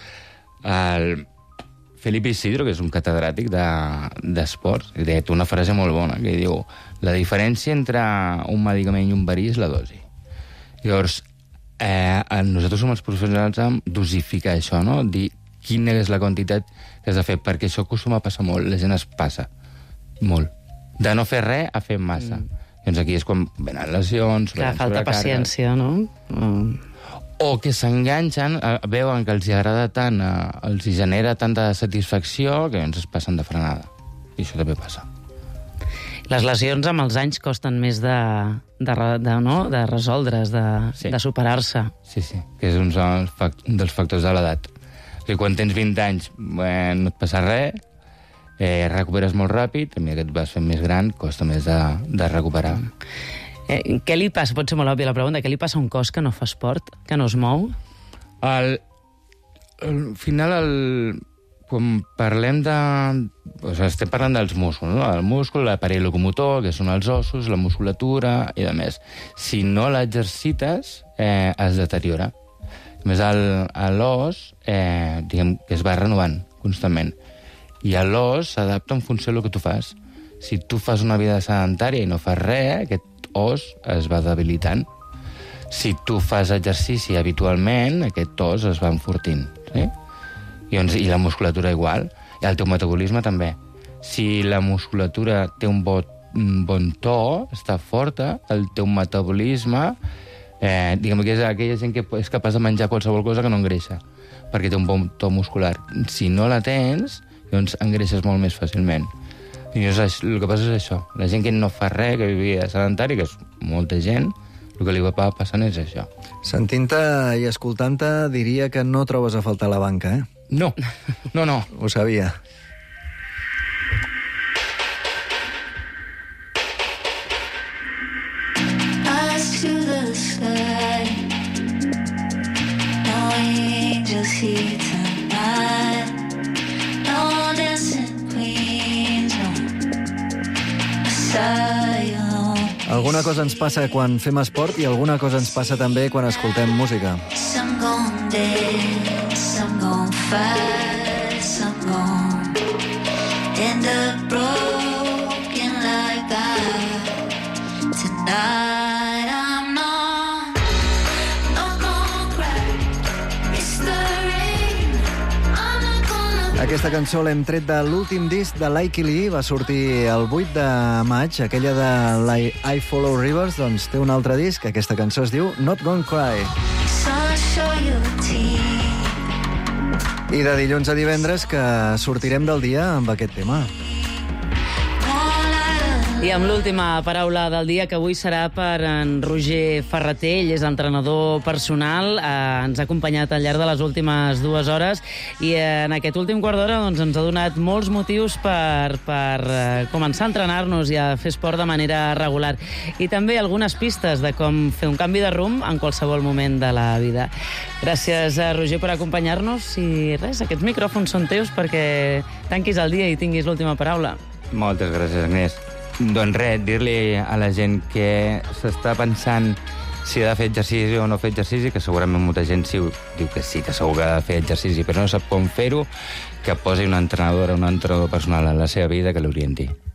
Speaker 18: el Felipe Isidro, que és un catedràtic d'esports, de, té una frase molt bona, que diu, la diferència entre un medicament i un verí és la dosi. Llavors, eh, nosaltres som els professionals en dosificar això, no? Dir quina és la quantitat que has de fer, perquè això acostuma a passar molt, la gent es passa molt. De no fer res a fer massa. Mm. Llavors aquí és quan venen lesions...
Speaker 22: Clar, falta paciència, no? Mm.
Speaker 18: O que s'enganxen, veuen que els agrada tant, els genera tanta satisfacció que ens es passen de frenada. I això també passa.
Speaker 22: Les lesions amb els anys costen més de, de, de, no? de resoldre's, de, sí. de superar-se.
Speaker 18: Sí, sí, que és un, un dels factors de l'edat. O sigui, quan tens vint anys eh, no et passa res, eh, recuperes molt ràpid, a mi que et vas fent més gran costa més de, de recuperar.
Speaker 22: Eh, què li passa? Pot ser molt òbvia la pregunta. Què li passa a un cos que no fa esport, que no es mou?
Speaker 18: Al, al final, el, quan parlem de... O sigui, estem parlant dels músculs, no? El múscul, l'aparell locomotor, que són els ossos, la musculatura i de més. Si no l'exercites, eh, es deteriora. A més, l'os, eh, diguem que es va renovant constantment. I l'os s'adapta en funció del que tu fas. Si tu fas una vida sedentària i no fas res, aquest os es va debilitant. Si tu fas exercici habitualment, aquest os es va enfortint. Sí? I, doncs, I la musculatura igual. I el teu metabolisme també. Si la musculatura té un bon, un bon to, està forta, el teu metabolisme, eh, diguem que és aquella gent que és capaç de menjar qualsevol cosa que no engreixa, perquè té un bon to muscular. Si no la tens, doncs engreixes molt més fàcilment. I llavors, el que passa és això. La gent que no fa res, que vivia sedentari, que és molta gent, el que li va passant és això.
Speaker 3: Sentint-te i escoltant-te, diria que no trobes a faltar la banca, eh?
Speaker 18: No, no, no.
Speaker 3: Ho sabia.
Speaker 29: Eyes to the sky, no angels here tonight, no dancing queens, no Messiah.
Speaker 3: Alguna cosa ens passa quan fem esport i alguna cosa ens passa també quan escoltem música.
Speaker 29: Some gone dead, some gone fast, some gone end up broken like that. Tonight I'm not, not gonna cry. It's the rain. I'm not gonna...
Speaker 3: Aquesta cançó l'hem tret de l'últim disc de Likey Lee, va sortir el vuit de maig, aquella de I Follow Rivers, doncs té un altre disc, aquesta cançó es diu Not Gonna Cry. I de dilluns a divendres que sortirem del dia amb aquest tema.
Speaker 29: All out of
Speaker 22: I amb l'última paraula del dia, que avui serà per en Roger Ferreter, ell és entrenador personal, eh, ens ha acompanyat al llarg de les últimes dues hores i en aquest últim quart d'hora doncs, ens ha donat molts motius per, per eh, començar a entrenar-nos i a fer esport de manera regular. I també algunes pistes de com fer un canvi de rumb en qualsevol moment de la vida. Gràcies a Roger per acompanyar-nos i res, aquests micròfons són teus perquè tanquis el dia i tinguis l'última paraula.
Speaker 18: Moltes gràcies, Agnès. Doncs res, dir-li a la gent que s'està pensant si ha de fer exercici o no fer exercici, que segurament molta gent sí, diu que sí, que segur que ha de fer exercici, però no sap com fer-ho, que posi una entrenadora o un entrenador personal a la seva vida que l'orienti.